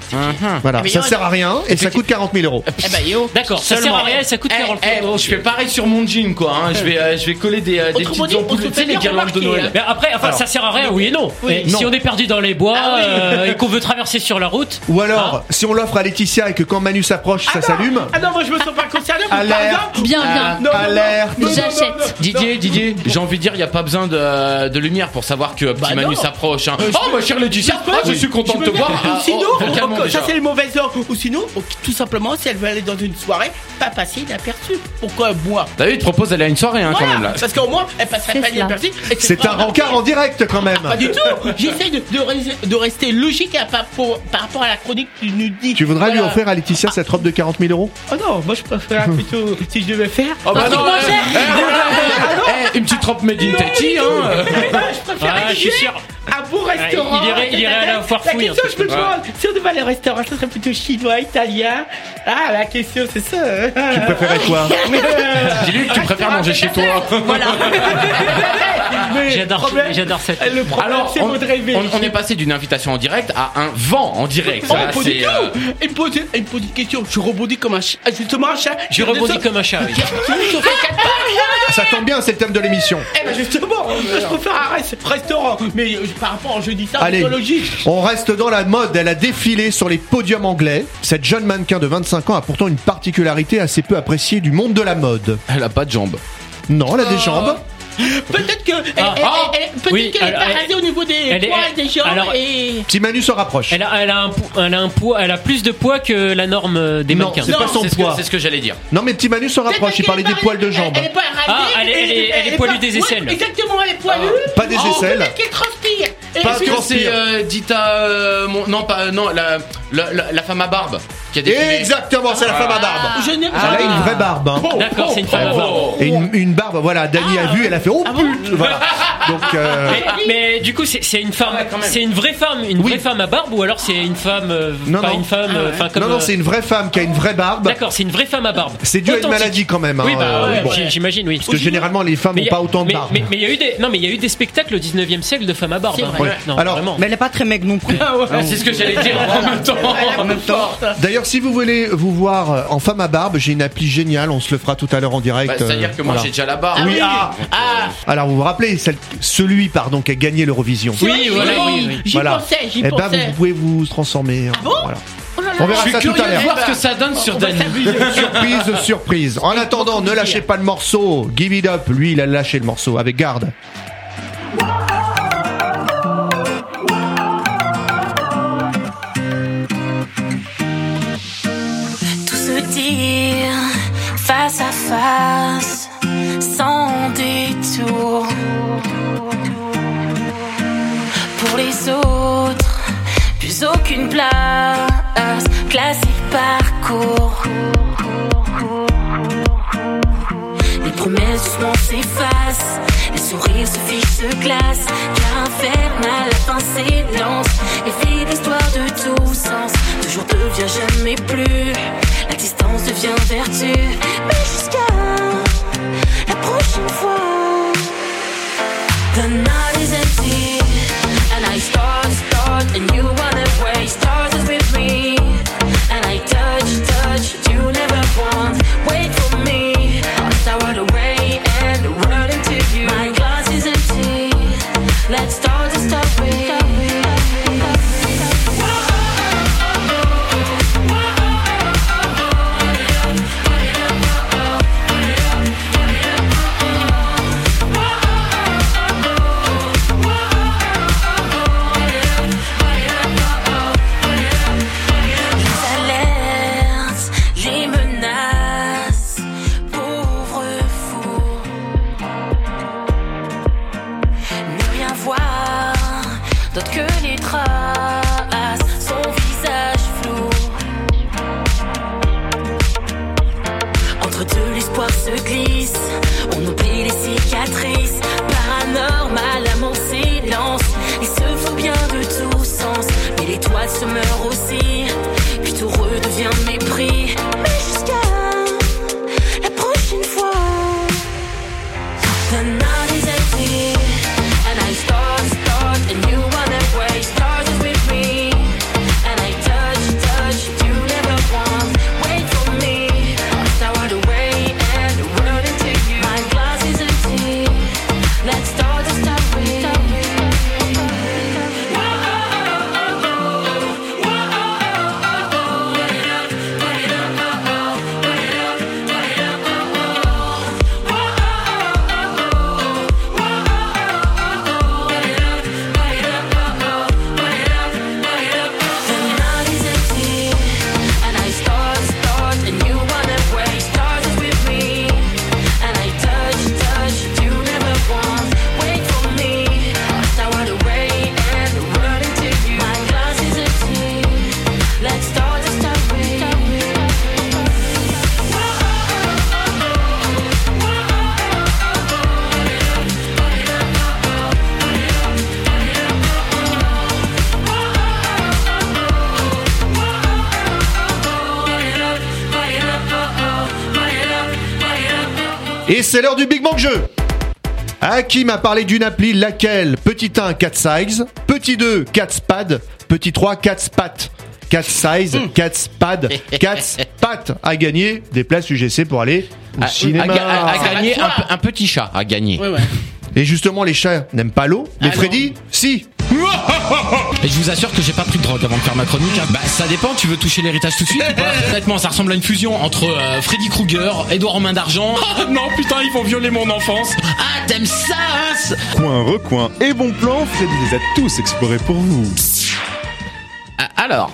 Voilà, Mais ça yo, sert à rien et ça coûte 40 000 euros. Eh ben yo. D'accord, ça sert à rien et ça coûte 40 euros. Je fais pareil sur mon jean, quoi. Hein. Je vais coller des Autrement petites dit, ampoules, on se tu sais, fait les bien guirlandes de remarquer, Noël. hein. Mais après, enfin, ça sert à rien, oui et non. Oui. Et si Non. on est perdu dans les bois Ah oui. et qu'on veut traverser sur la route, Ou alors, si on l'offre à Laetitia et que quand Manu s'approche, ça s'allume. Ah non, moi je me sens pas concerné. Par Alerte. exemple, Bien, bien. non, Alerte. J'achète. Didier, j'ai envie de dire, il y a pas besoin de lumière pour savoir que petit Manu non. s'approche. Hein. Oh, ma chère Laetitia, je suis content de te voir. Ou sinon, Vocalement, ça déjà. c'est le mauvais ordre. Ou sinon, tout simplement, si elle veut aller dans une soirée, pas passer inaperçue. Pourquoi moi? T'as vu, il te propose d'aller à une soirée, hein, quand même, là. Parce qu'au moins, elle passerait C'est pas cela. inaperçue. et C'est un rencard en direct quand même. Pas du tout. J'essaie de rester logique par rapport à la chronique que tu nous dis. Tu voudrais lui Voilà. offrir à Laetitia cette robe de 40 000 euros? Oh non, moi je préfère plutôt si je devais faire. Oh bah Un truc non, moins cher. une petite robe made in Tahiti, hein. Je préfère Ah, je suis sûr. un bon restaurant. il irait à la foire La fouille, question, un je me truc. demande, si on devait aller au restaurant, ça serait plutôt chinois, italien. Ah, la question, c'est ça. Tu préférais quoi? Dis-lui que tu préfères manger chez toi. Voilà. Mais J'adore cette. le problème, Alors, c'est de rêver. on est passé d'une invitation en direct à un vent en direct. Oh, Là, pas du c'est, tout. Il me pose une question. Je rebondis comme un chat. Justement, un chat. Je rebondis comme un chat. Oui. Ça tombe bien, c'est le thème de l'émission. Eh ben justement, je préfère un restaurant. Mais par rapport, je dis ça, Allez, mythologique. on reste dans la mode. Elle a défilé sur les podiums anglais. Cette jeune mannequin de 25 ans a pourtant une particularité assez peu appréciée du monde de la mode. Elle a pas de jambes. Non, elle a des jambes. Peut-être que Oui, qu'elle est alors, parasée au niveau des elle est- poids et des jambes. alors, et... Si Manu se rapproche. Elle a un poids, elle a plus de poids que la norme des Non, mannequins. c'est pas son poids. C'est ce que j'allais dire. Non, mais petit Manu se rapproche. Il parlait des poils de jambes. Elle est pas rasée, Ah, elle est poilue des aisselles. Ouais, exactement, elle est poilue. Pas des aisselles. Peut-être qu'elle transpire. Et Pas puis- de Quand c'est Dita, la femme à barbe qui a défilé. Exactement, c'est la femme à barbe. Je n'ai Elle a une vraie barbe. Hein. D'accord, c'est une femme à barbe. Et une barbe, voilà, Dani a vu, elle a fait oh pute, voilà. Donc Mais du coup, c'est une femme, c'est une vraie femme, vraie femme à barbe ou alors c'est une femme, Non, pas non. une femme, enfin comme. non, c'est une vraie femme qui a une vraie barbe. D'accord, c'est une vraie femme à barbe. C'est dû à une Authentique. maladie quand même. Oui, hein, bah ouais, bon. j'imagine, oui. Parce que généralement les femmes n'ont pas autant de barbe. Mais il y a eu des, non, mais il y a eu des spectacles au 19e siècle de femmes à barbe. C'est hein. vrai. Ouais. Non, Alors, vraiment. Mais elle est pas très maigre non plus. C'est ce que j'allais dire en même temps. En même temps. D'ailleurs, si vous voulez vous voir en femme à barbe, j'ai une appli géniale, on se le fera tout à l'heure en direct. C'est-à-dire que moi voilà. j'ai déjà la barbe. Oui, Alors vous vous rappelez, celui pardon qui a gagné l'Eurovision. Oui, voilà, oui. J'y Voilà. pensais, j'y Eh ben pensais. vous pouvez vous transformer. bon Voilà. Oh là là. On verra Je ça suis tout à curieux de l'heure. voir ce que ça donne sur On va Dani. s'amuser. Surprise, surprise. En attendant, ne lâchez pas le morceau. Give it up. Lui, il a lâché le morceau avec garde. Tout se dire face à face, sans détour. Pour les autres, plus aucune place, classique parcours. Les promesses doucement s'effacent, les sourires se fichent, se glacent. Car infernal, la fin s'élance et fait l'histoire de tout sens. Toujours devient jamais plus, la distance devient vertu. Mais jusqu'à la prochaine fois, the night is empty and I start and you run away. Start with me and I touch, you never want. Wait for me, I'll start away and run into you. My glass is empty, let's start the story. Les menaces, pauvre fou. Ne rien voir d'autre que les traces, son visage flou. Entre deux, l'espoir se glisse, on oublie les cicatrices. Paranormal, l'amour s'élance et se fout bien de tout sens. Mais l'étoile se meurt aussi, puis tout redevient mépris. Mais jusqu'à la prochaine fois, the night is empty and I start and you run away. Start Et c'est l'heure du Big Bang Jeu. Hakim a parlé d'une appli, laquelle petit 1, 4 size, petit 2, 4 spad, petit 3, 4 spat. 4 size, 4 spad, 4 spat a gagné des places UGC pour aller au cinéma. A gagné un petit chat, a gagné. Ouais. Et justement, les chats n'aiment pas l'eau, mais Freddy, si. Et je vous assure que j'ai pas pris de drogue avant de faire ma chronique. Bah ça dépend, tu veux toucher l'héritage tout de suite ou pas? Honnêtement, ça ressemble à une fusion entre Freddy Krueger, Edouard en main d'argent. Non putain, ils vont violer mon enfance. Ah, t'aimes ça hein? Coin, recoin et bon plan, Freddy les a tous explorés pour vous. Alors,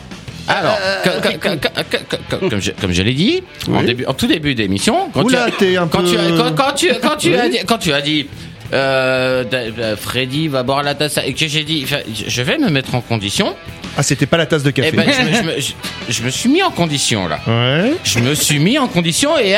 comme je l'ai dit, en tout début d'émission, quand tu as dit Freddy va boire la tasse et que j'ai dit je vais me mettre en condition. Ah, c'était pas la tasse de café. Eh ben, je me suis mis en condition là. Ouais. Je me suis mis en condition et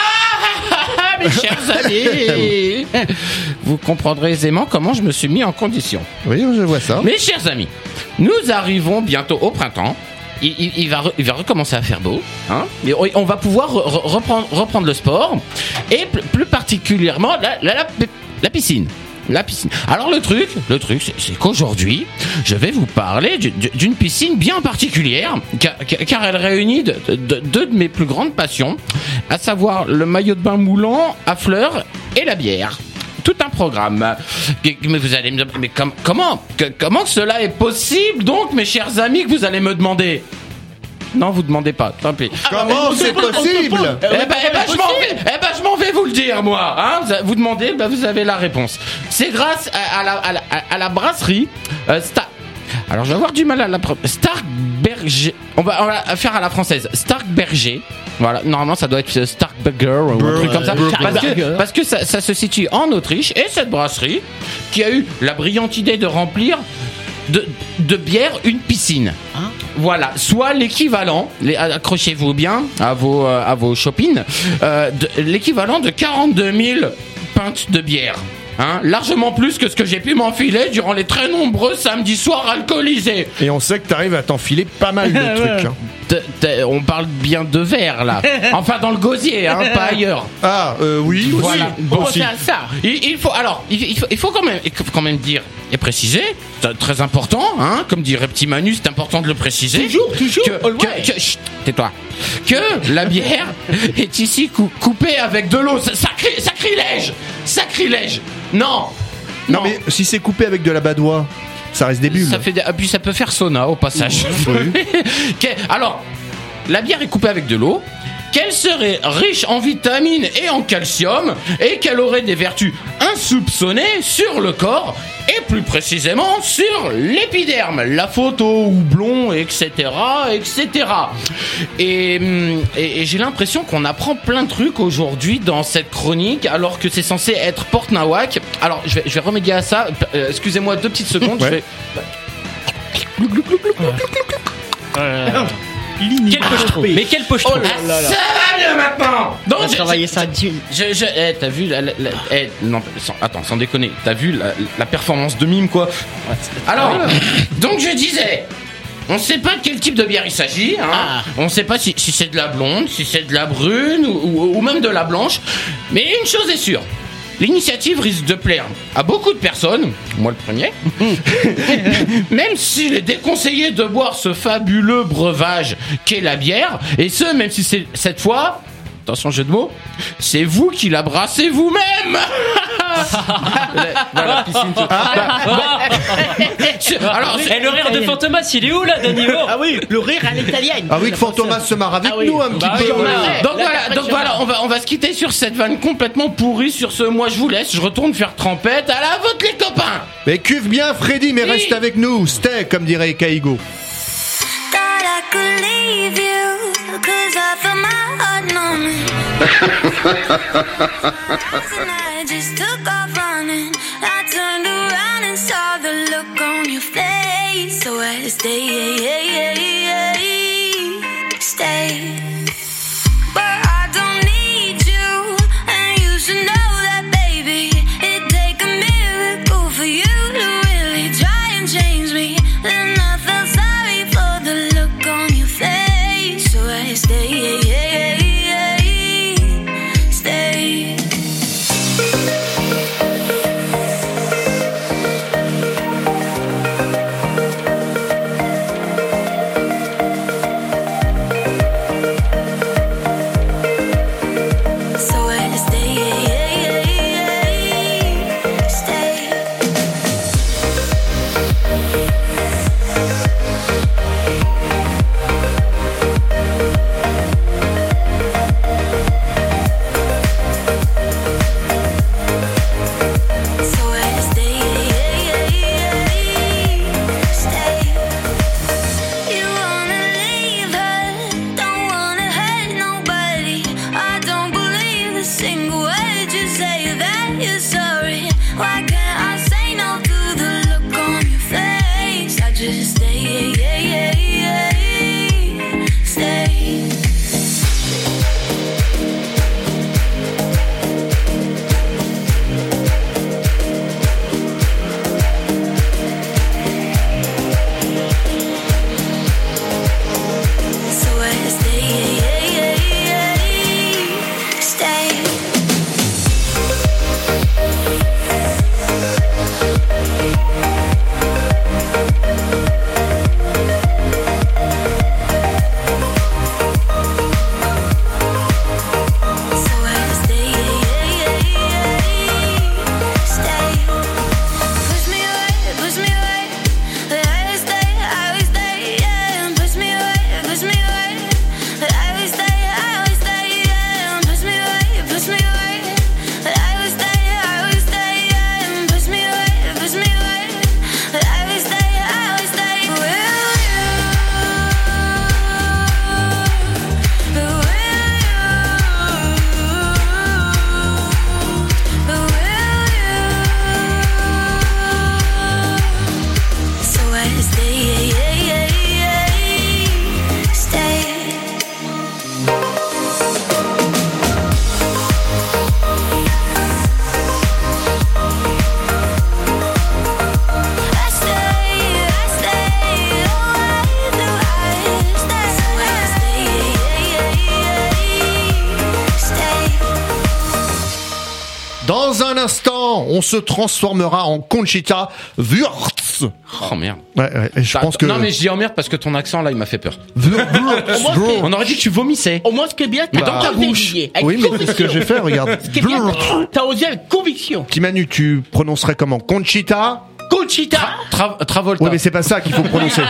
mes chers amis, vous comprendrez aisément comment je me suis mis en condition. Oui, je vois ça. Mes chers amis, nous arrivons bientôt au printemps. Il va recommencer à faire beau, hein. Et on va pouvoir reprendre le sport et plus particulièrement la piscine. La piscine. Alors le truc, c'est qu'aujourd'hui, je vais vous parler d'une piscine bien particulière, car elle réunit deux de mes plus grandes passions, à savoir le maillot de bain moulant à fleurs et la bière. Tout un programme. Mais vous allez me demander, mais comment cela est possible donc, mes chers amis, que vous allez me demander? Non, vous demandez pas, tant pis. Comment c'est possible? Je m'en vais vous le dire, moi. Hein, vous demandez, vous avez la réponse. C'est grâce à la brasserie Alors, je vais avoir du mal à la Starkberger. On va faire à la française. Starkberger. Voilà, normalement, ça doit être Starkberger ou un truc comme ça. Parce que ça se situe en Autriche. Et cette brasserie, qui a eu la brillante idée de remplir de bière une piscine. Hein? Voilà, soit l'équivalent, accrochez-vous bien à vos chopines, l'équivalent de 42 000 pintes de bière. Hein, largement plus que ce que j'ai pu m'enfiler durant les très nombreux samedis soirs alcoolisés. Et on sait que t'arrives à t'enfiler pas mal de trucs. Hein. On parle bien de verre là. Enfin dans le gosier, hein, pas ailleurs. Ah oui. Voilà. Bon, c'est ça. Il faut quand même dire et préciser, c'est très important, hein, comme dirait Petit Manu, c'est important de le préciser. Toujours. Chut, tais-toi. Que la bière est ici coupée avec de l'eau. Sacrilège. Non. Mais si c'est coupé avec de la badoie, ça reste des bulles. Puis ça peut faire sauna au passage. Alors, la bière est coupée avec de l'eau. Qu'elle serait riche en vitamines et en calcium, et qu'elle aurait des vertus insoupçonnées sur le corps, et plus précisément sur l'épiderme, la photo, houblon, etc. Et j'ai l'impression qu'on apprend plein de trucs aujourd'hui dans cette chronique, alors que c'est censé être Porte Nawak. Alors, je vais remédier à ça. Excusez-moi 2 petites secondes. Ouais. Quelle poche trop. Ça va mieux maintenant. On va travailler ça d'une. T'as vu non, sans déconner. T'as vu la performance de mime, quoi. Alors, donc je disais, on sait pas de quel type de bière il s'agit. Hein. On sait pas si c'est de la blonde, si c'est de la brune ou même de la blanche. Mais une chose est sûre. L'initiative risque de plaire à beaucoup de personnes, moi le premier, même s'il est déconseillé de boire ce fabuleux breuvage qu'est la bière, et ce, même si c'est cette fois, attention jeu de mots, c'est vous qui la brassez vous-même. Voilà, piscine. Alors, le rire de Fantomas, il est où là, Danilo? Ah oui, le rire à l'italienne. Ah oui, que Fantomas se marre avec nous un petit peu. Donc voilà, on va se quitter sur cette vanne complètement pourrie. Sur ce, moi je vous laisse, je retourne faire trempette. À la vôtre les copains. Mais cuve bien Freddy, mais reste avec nous. Stay, comme dirait Kaigo. I just took off running. I turned around and saw the look on your face. So I stay. But I don't need you, and you should know that, baby. It'd take a miracle for you to really try and change me. Then I felt sorry for the look on your face. So I stay. you stay, stay. Dans un instant, on se transformera en Conchita Wurst. Oh merde. Ouais, je pense que... Non mais je dis oh merde parce que ton accent là il m'a fait peur. On aurait dit que tu vomissais. Au moins ce qui est bien, t'as dans ta bouche. Oui mais c'est ce que j'ai fait, regarde. Ce qui est bien, t'as osé avec conviction. Petit Manu, tu prononcerais comment? Conchita Travolta. Oui mais c'est pas ça qu'il faut prononcer.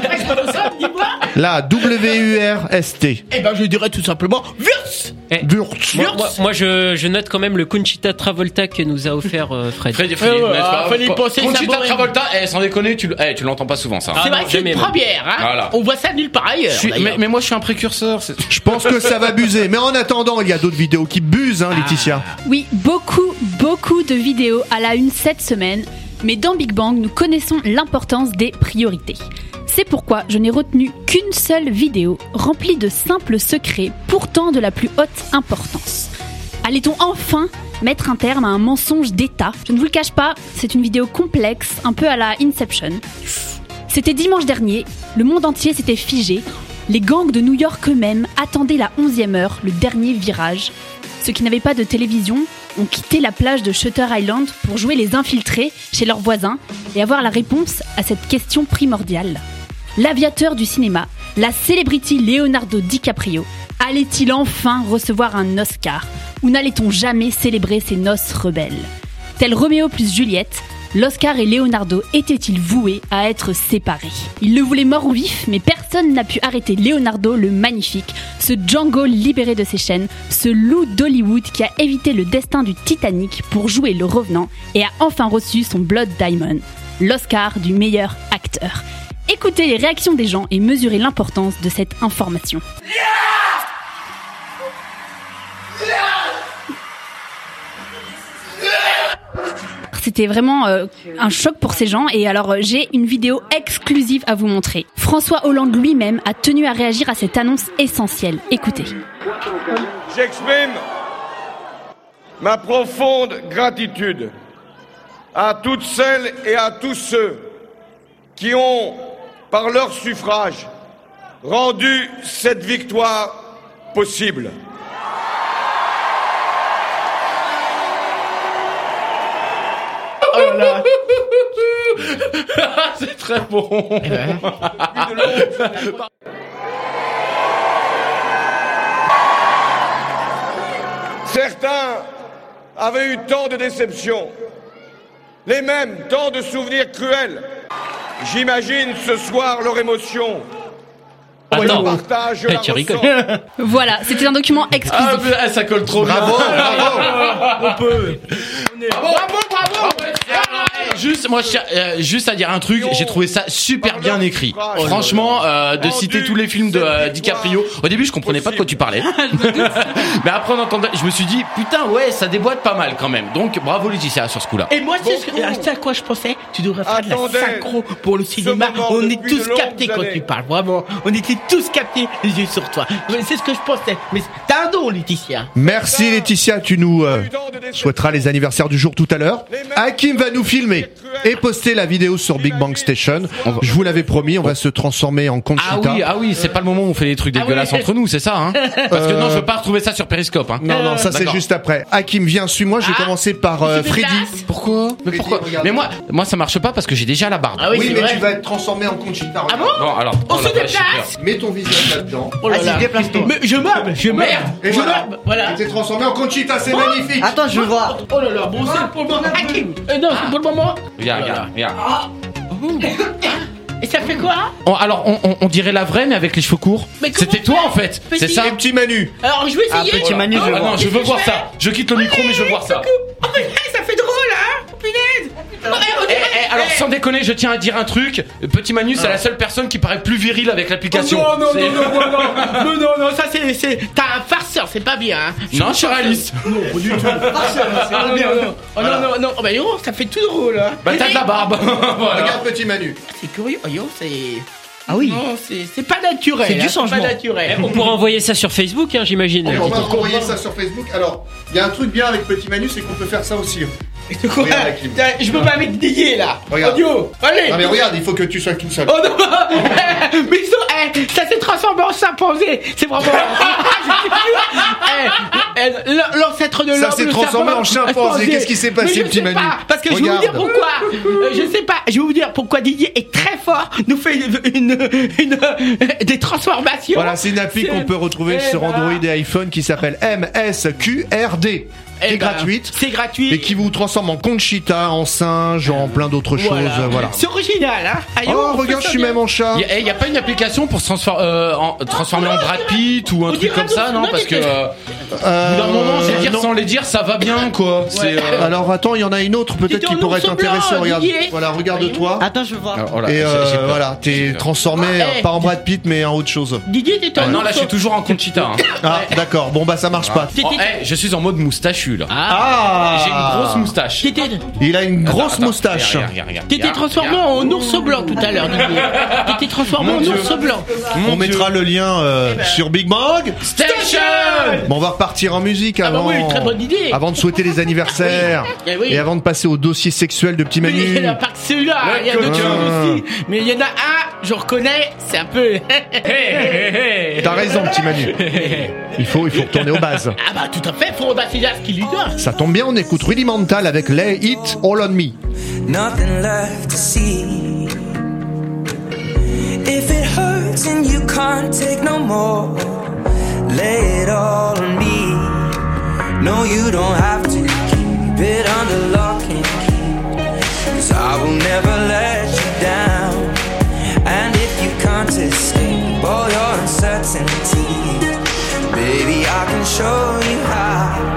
Là, W-U-R-S-T. Eh ben je dirais tout simplement Wurst. Moi je note quand même le Conchita Travolta que nous a offert Fred. Conchita Travolta, sans déconner, tu l'entends pas souvent ça. C'est vrai, c'est une première, hein. Voilà. On voit ça nulle part ailleurs. Mais moi je suis un précurseur. Je pense que ça va buser. Mais en attendant, il y a d'autres vidéos qui busent, hein, Laetitia. Oui, beaucoup de vidéos à la une cette semaine. Mais dans Big Bang, nous connaissons l'importance des priorités. C'est pourquoi je n'ai retenu qu'une seule vidéo remplie de simples secrets, pourtant de la plus haute importance. Allait-on enfin mettre un terme à un mensonge d'État ? Je ne vous le cache pas, c'est une vidéo complexe, un peu à la Inception. C'était dimanche dernier, le monde entier s'était figé, les gangs de New York eux-mêmes attendaient la 11e heure, le dernier virage. Ceux qui n'avaient pas de télévision ont quitté la plage de Shutter Island pour jouer les infiltrés chez leurs voisins et avoir la réponse à cette question primordiale. L'aviateur du cinéma, la célébrité Leonardo DiCaprio, allait-il enfin recevoir un Oscar ou n'allait-on jamais célébrer ses noces rebelles ? Tel Roméo plus Juliette, l'Oscar et Leonardo étaient-ils voués à être séparés ? Ils le voulaient mort ou vif, mais personne n'a pu arrêter Leonardo le magnifique, ce Django libéré de ses chaînes, ce loup d'Hollywood qui a évité le destin du Titanic pour jouer le revenant et a enfin reçu son Blood Diamond, l'Oscar du meilleur acteur. Écoutez les réactions des gens et mesurez l'importance de cette information. C'était vraiment un choc pour ces gens et alors j'ai une vidéo exclusive à vous montrer. François Hollande lui-même a tenu à réagir à cette annonce essentielle. Écoutez. J'exprime ma profonde gratitude à toutes celles et à tous ceux qui ont, par leur suffrage, rendu cette victoire possible. Oh là là. C'est très bon. Certains avaient eu tant de déceptions, les mêmes tant de souvenirs cruels. J'imagine ce soir leur émotion. Attends, partage tu rigoles. Voilà, c'était un document exclusif. Ah, ça colle trop bravo, bien. Bravo. On peut. Bravo. Juste, moi, juste à dire un truc, j'ai trouvé ça super bien écrit. Franchement, de citer tous les films de DiCaprio. Au début, je comprenais pas de quoi tu parlais. Mais après, je me suis dit, putain, ouais, ça déboîte pas mal quand même. Donc, bravo Laetitia sur ce coup-là. Et moi, c'est à quoi je pensais. Tu devrais faire de la synchro pour le cinéma. On est tous captés quand tu parles. Vraiment, on était tous captés les yeux sur toi. C'est ce que je pensais. Mais t'as un don, Laetitia. Merci Laetitia, tu nous souhaiteras les anniversaires du jour tout à l'heure. Hakim va nous filmer et poster la vidéo sur Big Bang Station. Je vous l'avais promis, on va se transformer en Conchita. Ah oui, c'est pas le moment où on fait des trucs dégueulasses entre nous, c'est ça, hein? Parce que non, je veux pas retrouver ça sur Periscope, hein. Non, ça c'est juste après. Hakim, viens, suis-moi, je vais commencer par Freddy. Pourquoi? Mais pourquoi? Mais moi, ça marche pas parce que j'ai déjà la barbe. Ah oui, mais tu vas être transformé en Conchita. Ah bon? Bon, alors. On se déplace. Mets ton visage là-dedans. Oh là là. Déplace-toi. Mais je meuble. Et voilà. Voilà. Tu t'es transformé en Conchita, c'est magnifique. Attends, je veux voir. Oh là là, bon, c'est pour le moment. Hakim. Non, c'est pour le moment. Regarde. Et ça fait quoi? Alors, on dirait la vraie, mais avec les cheveux courts. C'était toi, en fait. C'est ça? Et petit Manu. Alors, je vais essayer. Petit Manu, je veux voir. Non, je veux voir ça. Je quitte le micro, mais je veux voir ça. Oh punaise, ça fait drôle, hein? Oh punaise. Alors, sans déconner, je tiens à dire un truc. Petit Manu, c'est la seule personne qui paraît plus virile avec l'application. Non, ça c'est. T'as un farceur, c'est pas bien, hein? Non, je suis réaliste. Non, pas du tout. Farceur, c'est pas bien. Non. Oh bah yo, ça fait tout drôle, hein? Bah, t'as de la barbe. Voilà. Regarde petit Manu. C'est curieux, yo, c'est. Ah oui. Non, c'est pas naturel. C'est du changement. Pas naturel. On pourra envoyer ça sur Facebook, hein, j'imagine. On va envoyer ça sur Facebook. Alors, il y a un truc bien avec petit Manu, c'est qu'on peut faire ça aussi. Quoi? Je me bats avec Didier là. Regarde. Audio. Allez. Non mais regarde, il faut que tu sois tout seul. Oh non. Mais ça s'est transformé en chimpanzé. C'est vraiment. L'ancêtre de l'homme. Ça s'est transformé en chimpanzé. Qu'est-ce qui s'est passé, petit Manu? Parce que je vais vous dire pourquoi. Je sais pas. Je vais vous dire pourquoi Didier est très fort. Nous fait des transformations. Voilà, c'est une appli qu'on peut retrouver sur Android et iPhone qui s'appelle MSQRD. Qui est gratuite. C'est gratuit. Et qui vous transforme en Conchita, en singe, en plein d'autres choses. Voilà. C'est original, hein. Oh, regarde, je suis même en chat. Il y a pas une application pour se transformer en Brad Pitt ou un truc comme ça, non? Parce que au bout d'un moment, je vais dire sans les dire, ça va bien, quoi. Alors attends, il y en a une autre peut-être qui pourrait être intéressante. Regarde, voilà, regarde-toi. Attends, je veux voir. Et voilà, t'es transformé pas en Brad Pitt mais en autre chose. Didier, t'es un. Non, là, je suis toujours en Conchita. Ah, d'accord. Bon bah ça marche pas. Je suis en mode moustachu là. J'ai une grosse moustache. Il a une grosse moustache. Regarde. T'étais transformé en ours blanc tout à l'heure, Didier. T'étais transformé en ours blanc. On mettra le lien sur Big Bang Station. Bon, on va repartir en musique avant. oui, très bonne idée. Avant de souhaiter les anniversaires. Oui. Et avant de passer au dossier sexuel de petit Manu. Mais il n'y en a pas que celui-là, il y a d'autres choses aussi. Mais il y en a un, je reconnais, c'est un peu. T'as raison, petit Manu. Il faut retourner aux bases. Ah bah tout à fait, faut rebaptiser ce qu'il lui doit. Ça tombe bien, on écoute Rudimental avec Lay It All On Me. Nothing left to see. If it hurts and you can't take no more, lay it all on me. No, you don't have to keep it under lock and key, 'cause I will never let you down. And if you can't escape all your uncertainty, baby, I can show you how.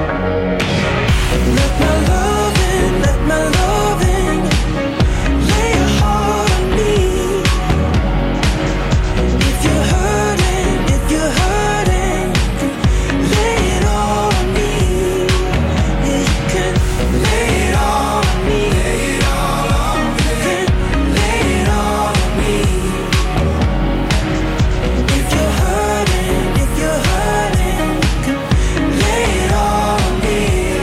Let my loving lay your heart on me. If you're hurting, lay it all on me. Yeah, you can lay it all on me. Lay it all on me. You can lay it all on me. If you're hurting, you can lay it all on me.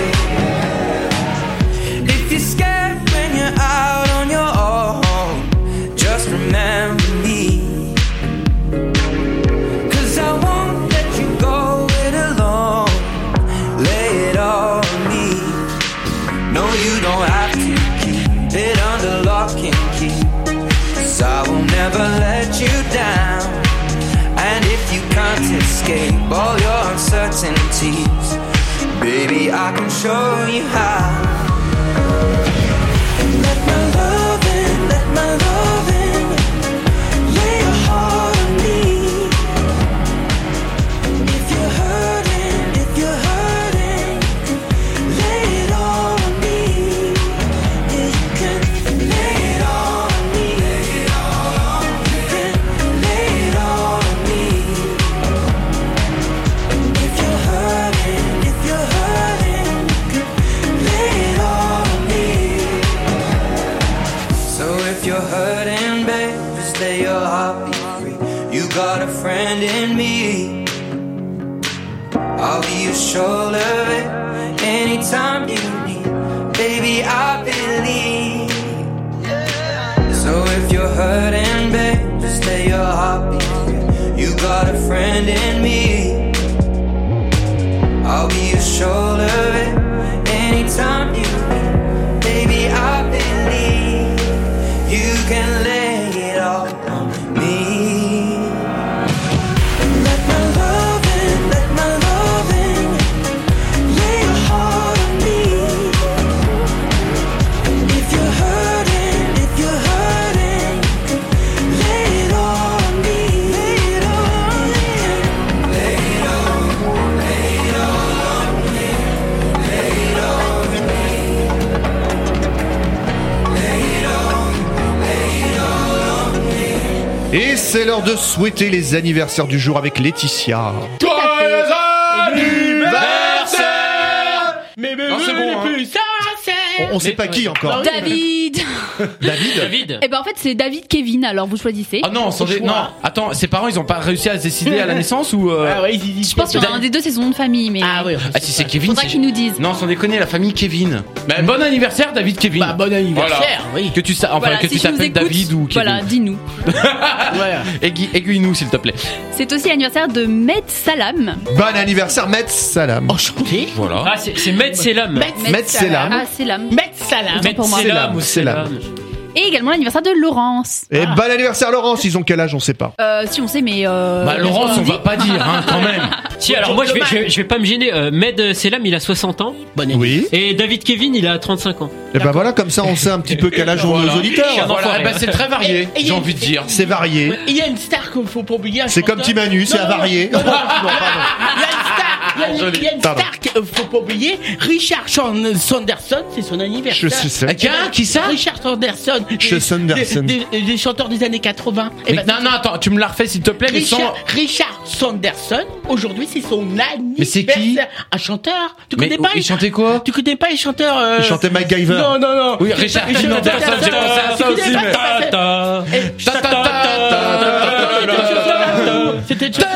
If you're scared when you're out on your own, just remember me, 'cause I won't let you go it alone. Lay it all on me. No, you don't have to keep it under lock and key, 'cause I will never let you down. And if you can't escape all your uncertainties, baby, I can show you how. Let my loving lay your heart on me. If you're hurting, lay it all on me. Yeah, you So if you're hurting, babe, just let your heart be free. You got a friend in me. I'll be your shoulder, babe, anytime you need. Baby, I believe. So if you're hurting, babe, just let your heart be free. You got a friend in me. I'll be your shoulder, babe, anytime you need. Baby, I believe you can lay it all on me. Let my loving lay your heart on me. If you're hurting, lay it all on me. Lay it all on me. Lay it all on me. Lay it all on me. Et c'est l'heure de souhaiter les anniversaires du jour avec Laetitia. Joyeux anniversaire. Mais Non, c'est bon, hein. plus ça, c'est... On sait pas qui encore. David. David. Eh ben en fait c'est David Kevin, alors vous choisissez. Ah non, non. Attends, ses parents ils ont pas réussi à se décider à la naissance ou Ah ouais, Je pense qu'il y en a un des deux, c'est son nom de famille, mais. Ah ouais. Ah si c'est Kevin. Faudra qu'ils nous disent. Non, sans déconner, la famille Kevin. Bah, bon anniversaire David Kevin. Bah, bon anniversaire, oui. Que tu Voilà, que si tu tu nous t'appelles écoutes, David ou Kevin. Voilà, dis-nous. Aiguille-nous s'il te plaît. C'est aussi l'anniversaire de Med Salam. Bon anniversaire, Metz Salam. Enchanté. Voilà. Ah, c'est Med Selam. Metz Salam. Ah, Selam. Metz Salam. Med pour moi. Selam ou Selam. Selam. Et également l'anniversaire de Laurence. Et bon anniversaire, Laurence. Ils ont quel âge, on sait pas. Si on sait, mais. Bah Laurence, on va pas dire hein, quand même. Si, alors moi je vais pas me gêner. Med Selam il a 60 ans. Oui. Et David Kevin il a 35 ans. Et ben voilà, comme ça on sait un petit peu quel âge ont nos auditeurs. Voilà, bah, c'est très varié, j'ai envie de dire. C'est varié. Il y a une star qu'il faut pas oublier. C'est comme Timanu, c'est à varier. Il y a une star qu'il faut pas oublier. Richard Sanderson, c'est son anniversaire. Je sais. Qui ça? Richard Sanderson. Sanderson. Des chanteurs des années 80. Mais non, attends, tu me la refais s'il te plaît, mais sans... Richard Sanderson, aujourd'hui c'est son anniversaire. Mais c'est qui? Un chanteur. Tu Mais connais pas? il chantait quoi? Tu connais pas les chanteurs Il chantait MacGyver. Non. Oui, Richard Sanderson, j'ai pensé à ça aussi, mais... C'était c'est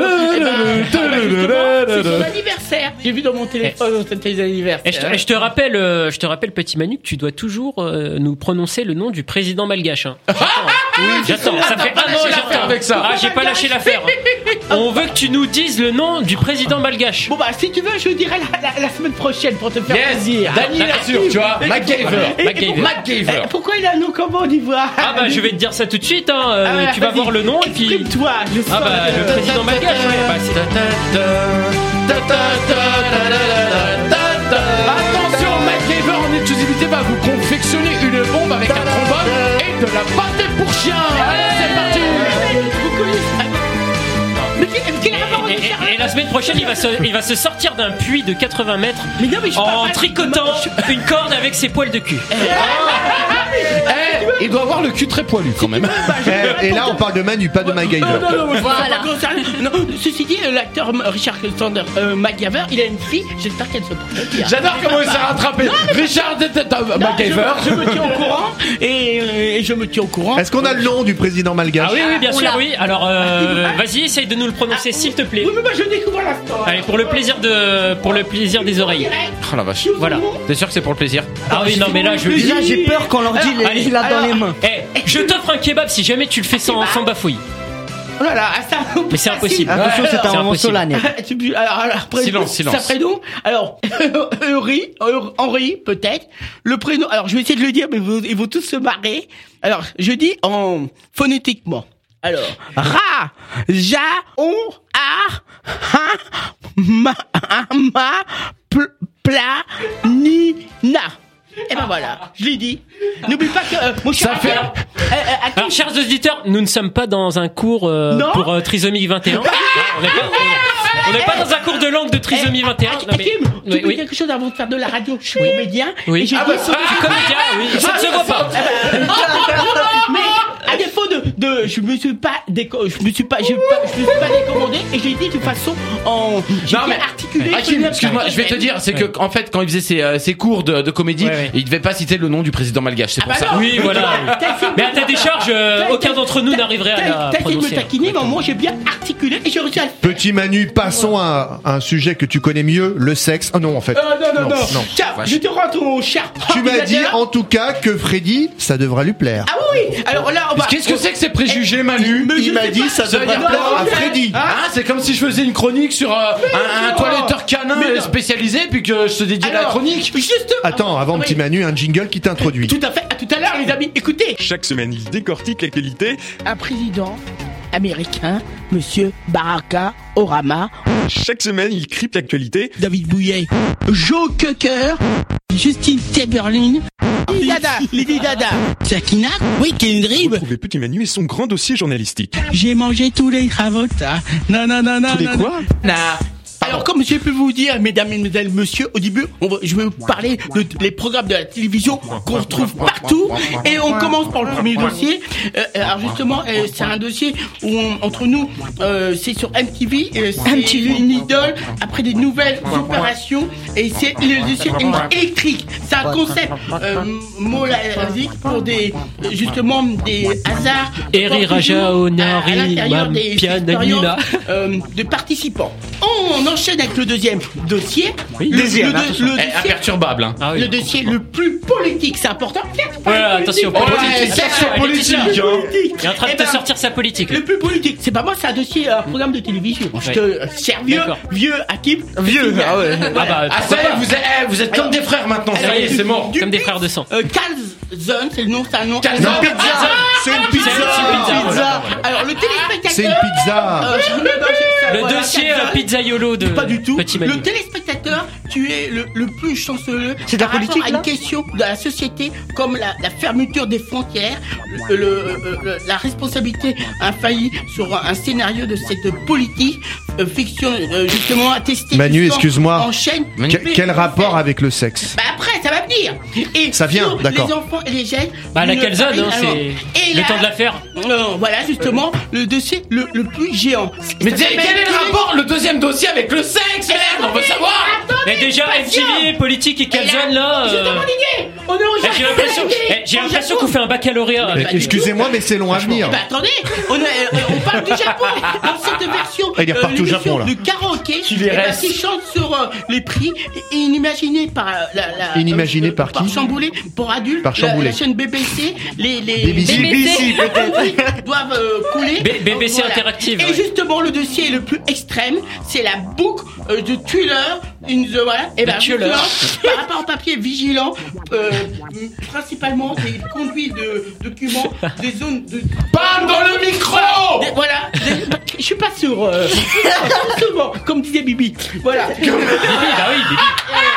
son anniversaire. J'ai vu dans mon téléphone c'était les anniversaires. Et je te rappelle, petit Manu, que tu dois toujours nous prononcer le nom du président malgache. Hein. J'attends. Ça fait un an j'attends avec ça. Ah, j'ai pas lâché l'affaire. On veut que tu nous dises le nom du président malgache. Bon bah si tu veux, je le dirai la semaine prochaine pour te faire plaisir. D'anniversaire, tu vois. MacGyver. Pourquoi il a un nom comme on y voit? Ah bah je vais te dire ça tout de suite. Hein. Tu vas voir le nom et puis. Toi, je ah bah le président malgache. Ouais. Bah, attention, MacGyver en exclusivité va vous confectionner une bombe avec un trombone et de la pâté pour chien. Allez, c'est parti. Et la semaine prochaine, il va se sortir d'un puits de 80 mètres en tricotant une corde avec ses poils de cul. Il doit avoir le cul très poilu quand même. Et là, on parle de Manu, pas de MacGyver. Non, ceci dit, l'acteur Richard MacGyver, il a une fille, j'espère qu'elle se porte bien. J'adore comment il s'est rattrapé. Richard MacGyver. Je me tiens au courant et je me tiens au courant. Est-ce qu'on a le nom du président malgache? Ah oui, bien sûr, oui. Alors, vas-y, essaye de nous le prononcer, s'il te plaît. Oui, mais moi je découvre l'instant. Allez, pour le plaisir des oreilles. Oh la vache. Voilà. T'es sûr que c'est pour le plaisir? Ah oui, non, mais là, Déjà, j'ai peur qu'on leur dise il a dans les mains. Je t'offre un kebab si jamais tu le fais sans bafouille. Oh là là, ça. Mais c'est impossible. Attention, c'est un moment solennel. Alors, silence. Sa prénom. Alors, Henri, peut-être. Le prénom. Alors, je vais essayer de le dire, mais ils vont tous se marrer. Alors, je dis phonétiquement. Alors, Ra, Ja, On, A, Ha, Ma, Pla, Ni, Na. Et ben voilà, je l'ai dit. N'oublie pas que mon cher Alors, chers auditeurs, nous ne sommes pas dans un cours pour trisomie 21. On n'est pas dans un cours de langue de trisomie 21. Kim, tu veux quelque chose avant de faire de la radio? Je suis comédien. Oui. Et j'ai tu es comédien, oui. Ça ne se voit pas. Mais à défaut je me suis pas décommandé et je l'ai dit de toute façon en articulé. articuler. Hakim, excuse-moi, je vais te dire, c'est que en fait, quand il faisait ses cours de comédie, il devait pas citer le nom du président malgache. C'est pour ça. Oui, voilà. Mais à ta décharge, aucun d'entre nous n'arriverait à la T'as essayé de me prononcer. taquiner, mais moi j'ai bien articulé et j'ai réussi à le faire. Petit Manu, passons à un sujet que tu connais mieux, le sexe. Oh non, en fait. Non. Tiens, je te rends ton cher. Tu m'as dit en tout cas que Freddy, ça devrait lui plaire. Ah oui. Alors là, on va. Qu'est-ce que c'est que ces préjugés, Manu? Il m'a dit ça devrait plaire à Freddy. Ah, c'est comme si je faisais une chronique sur un toiletteur canin spécialisé, puis que je te dédiais la chronique. Attends, avant Petit Manu, un jingle qui t'introduit. Tout à fait. À tout à l'heure, les amis. Écoutez. Chaque semaine, il décortique l'actualité. Un président américain, Monsieur Barack Obama. Chaque semaine, il crypte l'actualité. David Bouillet, Joe Cocker, Justin Timberlake, Lady Dada, Sakina, oui, Kendrick. Retrouvez Petit Manu et son grand dossier journalistique. J'ai mangé tous les cravotas. Non. Tous les quoi? Alors, comme j'ai pu vous dire, mesdames, mesdemoiselles, monsieur, au début, je vais vous parler des programmes de la télévision qu'on retrouve partout. Et on commence par le premier dossier. Alors justement, c'est un dossier où entre nous, c'est sur MTV. C'est une idole après des nouvelles opérations. Et c'est le dossier électrique. C'est un concept molasique pour justement des hasards. Eri Raja Onari à l'intérieur des expériences Mampianamila. de participants. On enchaîne avec le deuxième dossier. Oui. Le Deuxième, dossier, imperturbable. Hein. Ah oui. le dossier le plus politique, c'est important. Ouais, attention, politique. politique. Il est en train de te sortir sa politique. Le plus politique, c'est pas moi, c'est un dossier, un programme de télévision. Je te sérieux, vieux, Hakim. Vieux, ah ouais. Ah ça y est, vous êtes comme des frères maintenant. Ça y est, c'est mort. Comme des frères de sang. Calzone, c'est le nom, c'est un nom. Calzone. Non, Pizza. C'est une pizza. Pizza. Alors le téléspectateur. C'est une pizza. Le dossier pizzaiolo de Pas du tout. Petit Manu. Le téléspectateur, tu es le plus chanceux. C'est de la par rapport politique, à là une question de la société comme la fermeture des frontières, la responsabilité infaillie sur un scénario de cette politique fiction justement attestée. Manu, excuse-moi. En chaîne. Quel rapport avec le sexe? Bah après, ça va venir. Et ça vient, sur d'accord. Les enfants et les jeunes. Bah la calzone, hein, c'est le temps de la faire. Voilà justement le dossier le plus géant. Mais quel est le rapport, le deuxième dossier, avec le sexe, merde, on veut savoir. Mais déjà MTV, politique et calzone là. J'ai l'impression qu'on fait un baccalauréat. Excusez-moi, mais c'est long à venir. Bah attendez, on parle du Japon. Dans cette version, il est reparti au Japon là. Le karaoké, qui chante sur les prix inimaginés par Inimaginé par qui? Par Chamboulé, pour adultes. Par Chamboulé. La chaîne BBC, les BBC peut-être. doivent couler. BBC Voilà. Interactive. Et justement, le dossier le plus extrême, c'est la boucle de Thriller. Voilà. Et ben, par rapport au papier vigilant, principalement des conduits de documents, des zones de. Bam dans le micro. Voilà. Je suis pas sûr. Souvent, comme disait Bibi. Voilà. Bibi, bah oui, Bibi.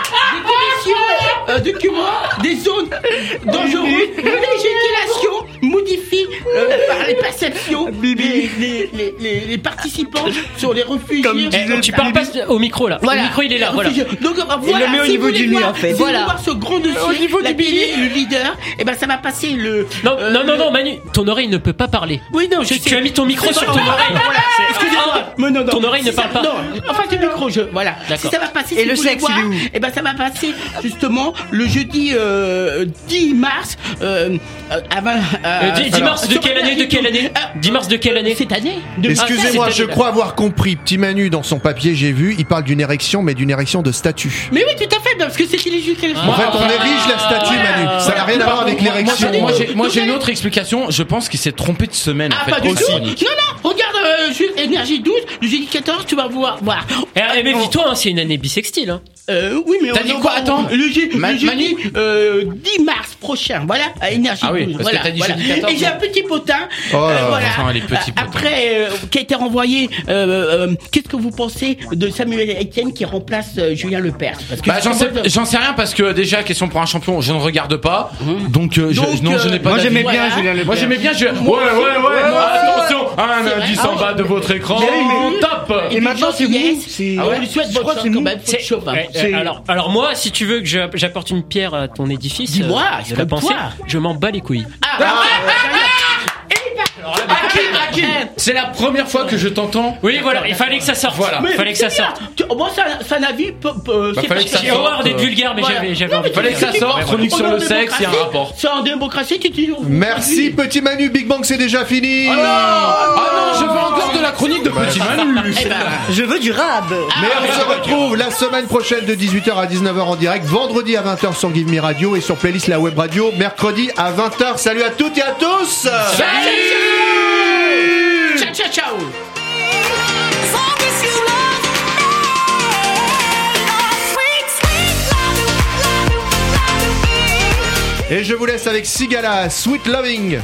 Des conditions, documents, des zones dangereuses, législation modifie par les perceptions les participants sur les réfugiés. Tu parles pas au micro là. Voilà. Le micro il est là. Voilà. Donc voilà, Il le met au si niveau vous du voulez nez, voir, en fait. Si Voilà. vous voulez voir ce gros dossier, Au niveau la du télé, le leader, et ben ça va passer le. Non, Manu, ton oreille ne peut pas parler. Oui, non, Tu as mis ton micro sur ton oreille. Excusez-moi. Mais non. Ton oreille ne parle pas. Non, enfin c'est le micro, voilà. Si ça va passer, Et si le vous voulez sexe, voir, il est où et ben ça va passer justement le jeudi 10 mars. 10 mars de quelle année 10 mars de quelle année Cette année. Excusez-moi, je crois avoir compris. Petit Manu, dans son papier, j'ai vu, il parle d'une érection, mais d'une érection de statue. Mais oui, tout à fait, parce que c'est législation. En fait, on érige la statue, Manu. Ça n'a rien à voir avec l'érection. Moi j'ai une autre explication. Je pense qu'il s'est trompé de semaine. Ah, en fait, pas du tout. aussi. Non, regarde, Énergie 12, le jeudi 14, tu vas voir. Mais méfie-toi, c'est une année bissextile. Hein. Oui, mais t'as dit quoi? Attends, le jeudi 10 mars prochain, voilà, à Énergie 12. Parce voilà, que t'as dit voilà. jeudi 14. Et j'ai un petit potin, Enfin, les petits potins. après, qui a été renvoyé. Qu'est-ce que vous pensez de Samuel Etienne qui remplace Julien Lepers? Parce que j'en sais rien parce que déjà question pour un champion, je ne regarde pas. Donc je n'ai pas. Moi j'aimais voilà. bien Julien Lepers. Moi j'aimais bien. Attention, un indice en bas de votre écran. Top. Et maintenant c'est vous. On lui souhaite bonne chance quand même. Faut être chauvin. Alors moi, si tu veux que j'apporte une pierre à ton édifice, dis-moi, de la pensée, je m'en bats les couilles. C'est la première fois que je t'entends. Oui, voilà, il fallait que ça sorte. Voilà. Mais Fallait que ça sorte. Moi, ça n'a vu. fallait que ça J'ai horreur d'être vulgaire, mais j'avais envie de Fallait que ça sorte. Chronique sur le sexe, il y a un rapport. C'est en démocratie, tu dis. Merci petit Manu, Big Bang c'est déjà fini. Ah non, je veux encore de la chronique de petit Manu. Je veux du rab. Mais on se retrouve la semaine prochaine de 18h à 19h en direct, vendredi à 20h sur Give Me Radio et sur Playlist la web radio, mercredi à 20h. Salut à toutes et à tous. Salut. Ciao, ciao, ciao. Et je vous laisse avec Sigala, Sweet Loving.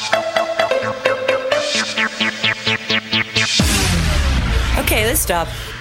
Okay, let's stop.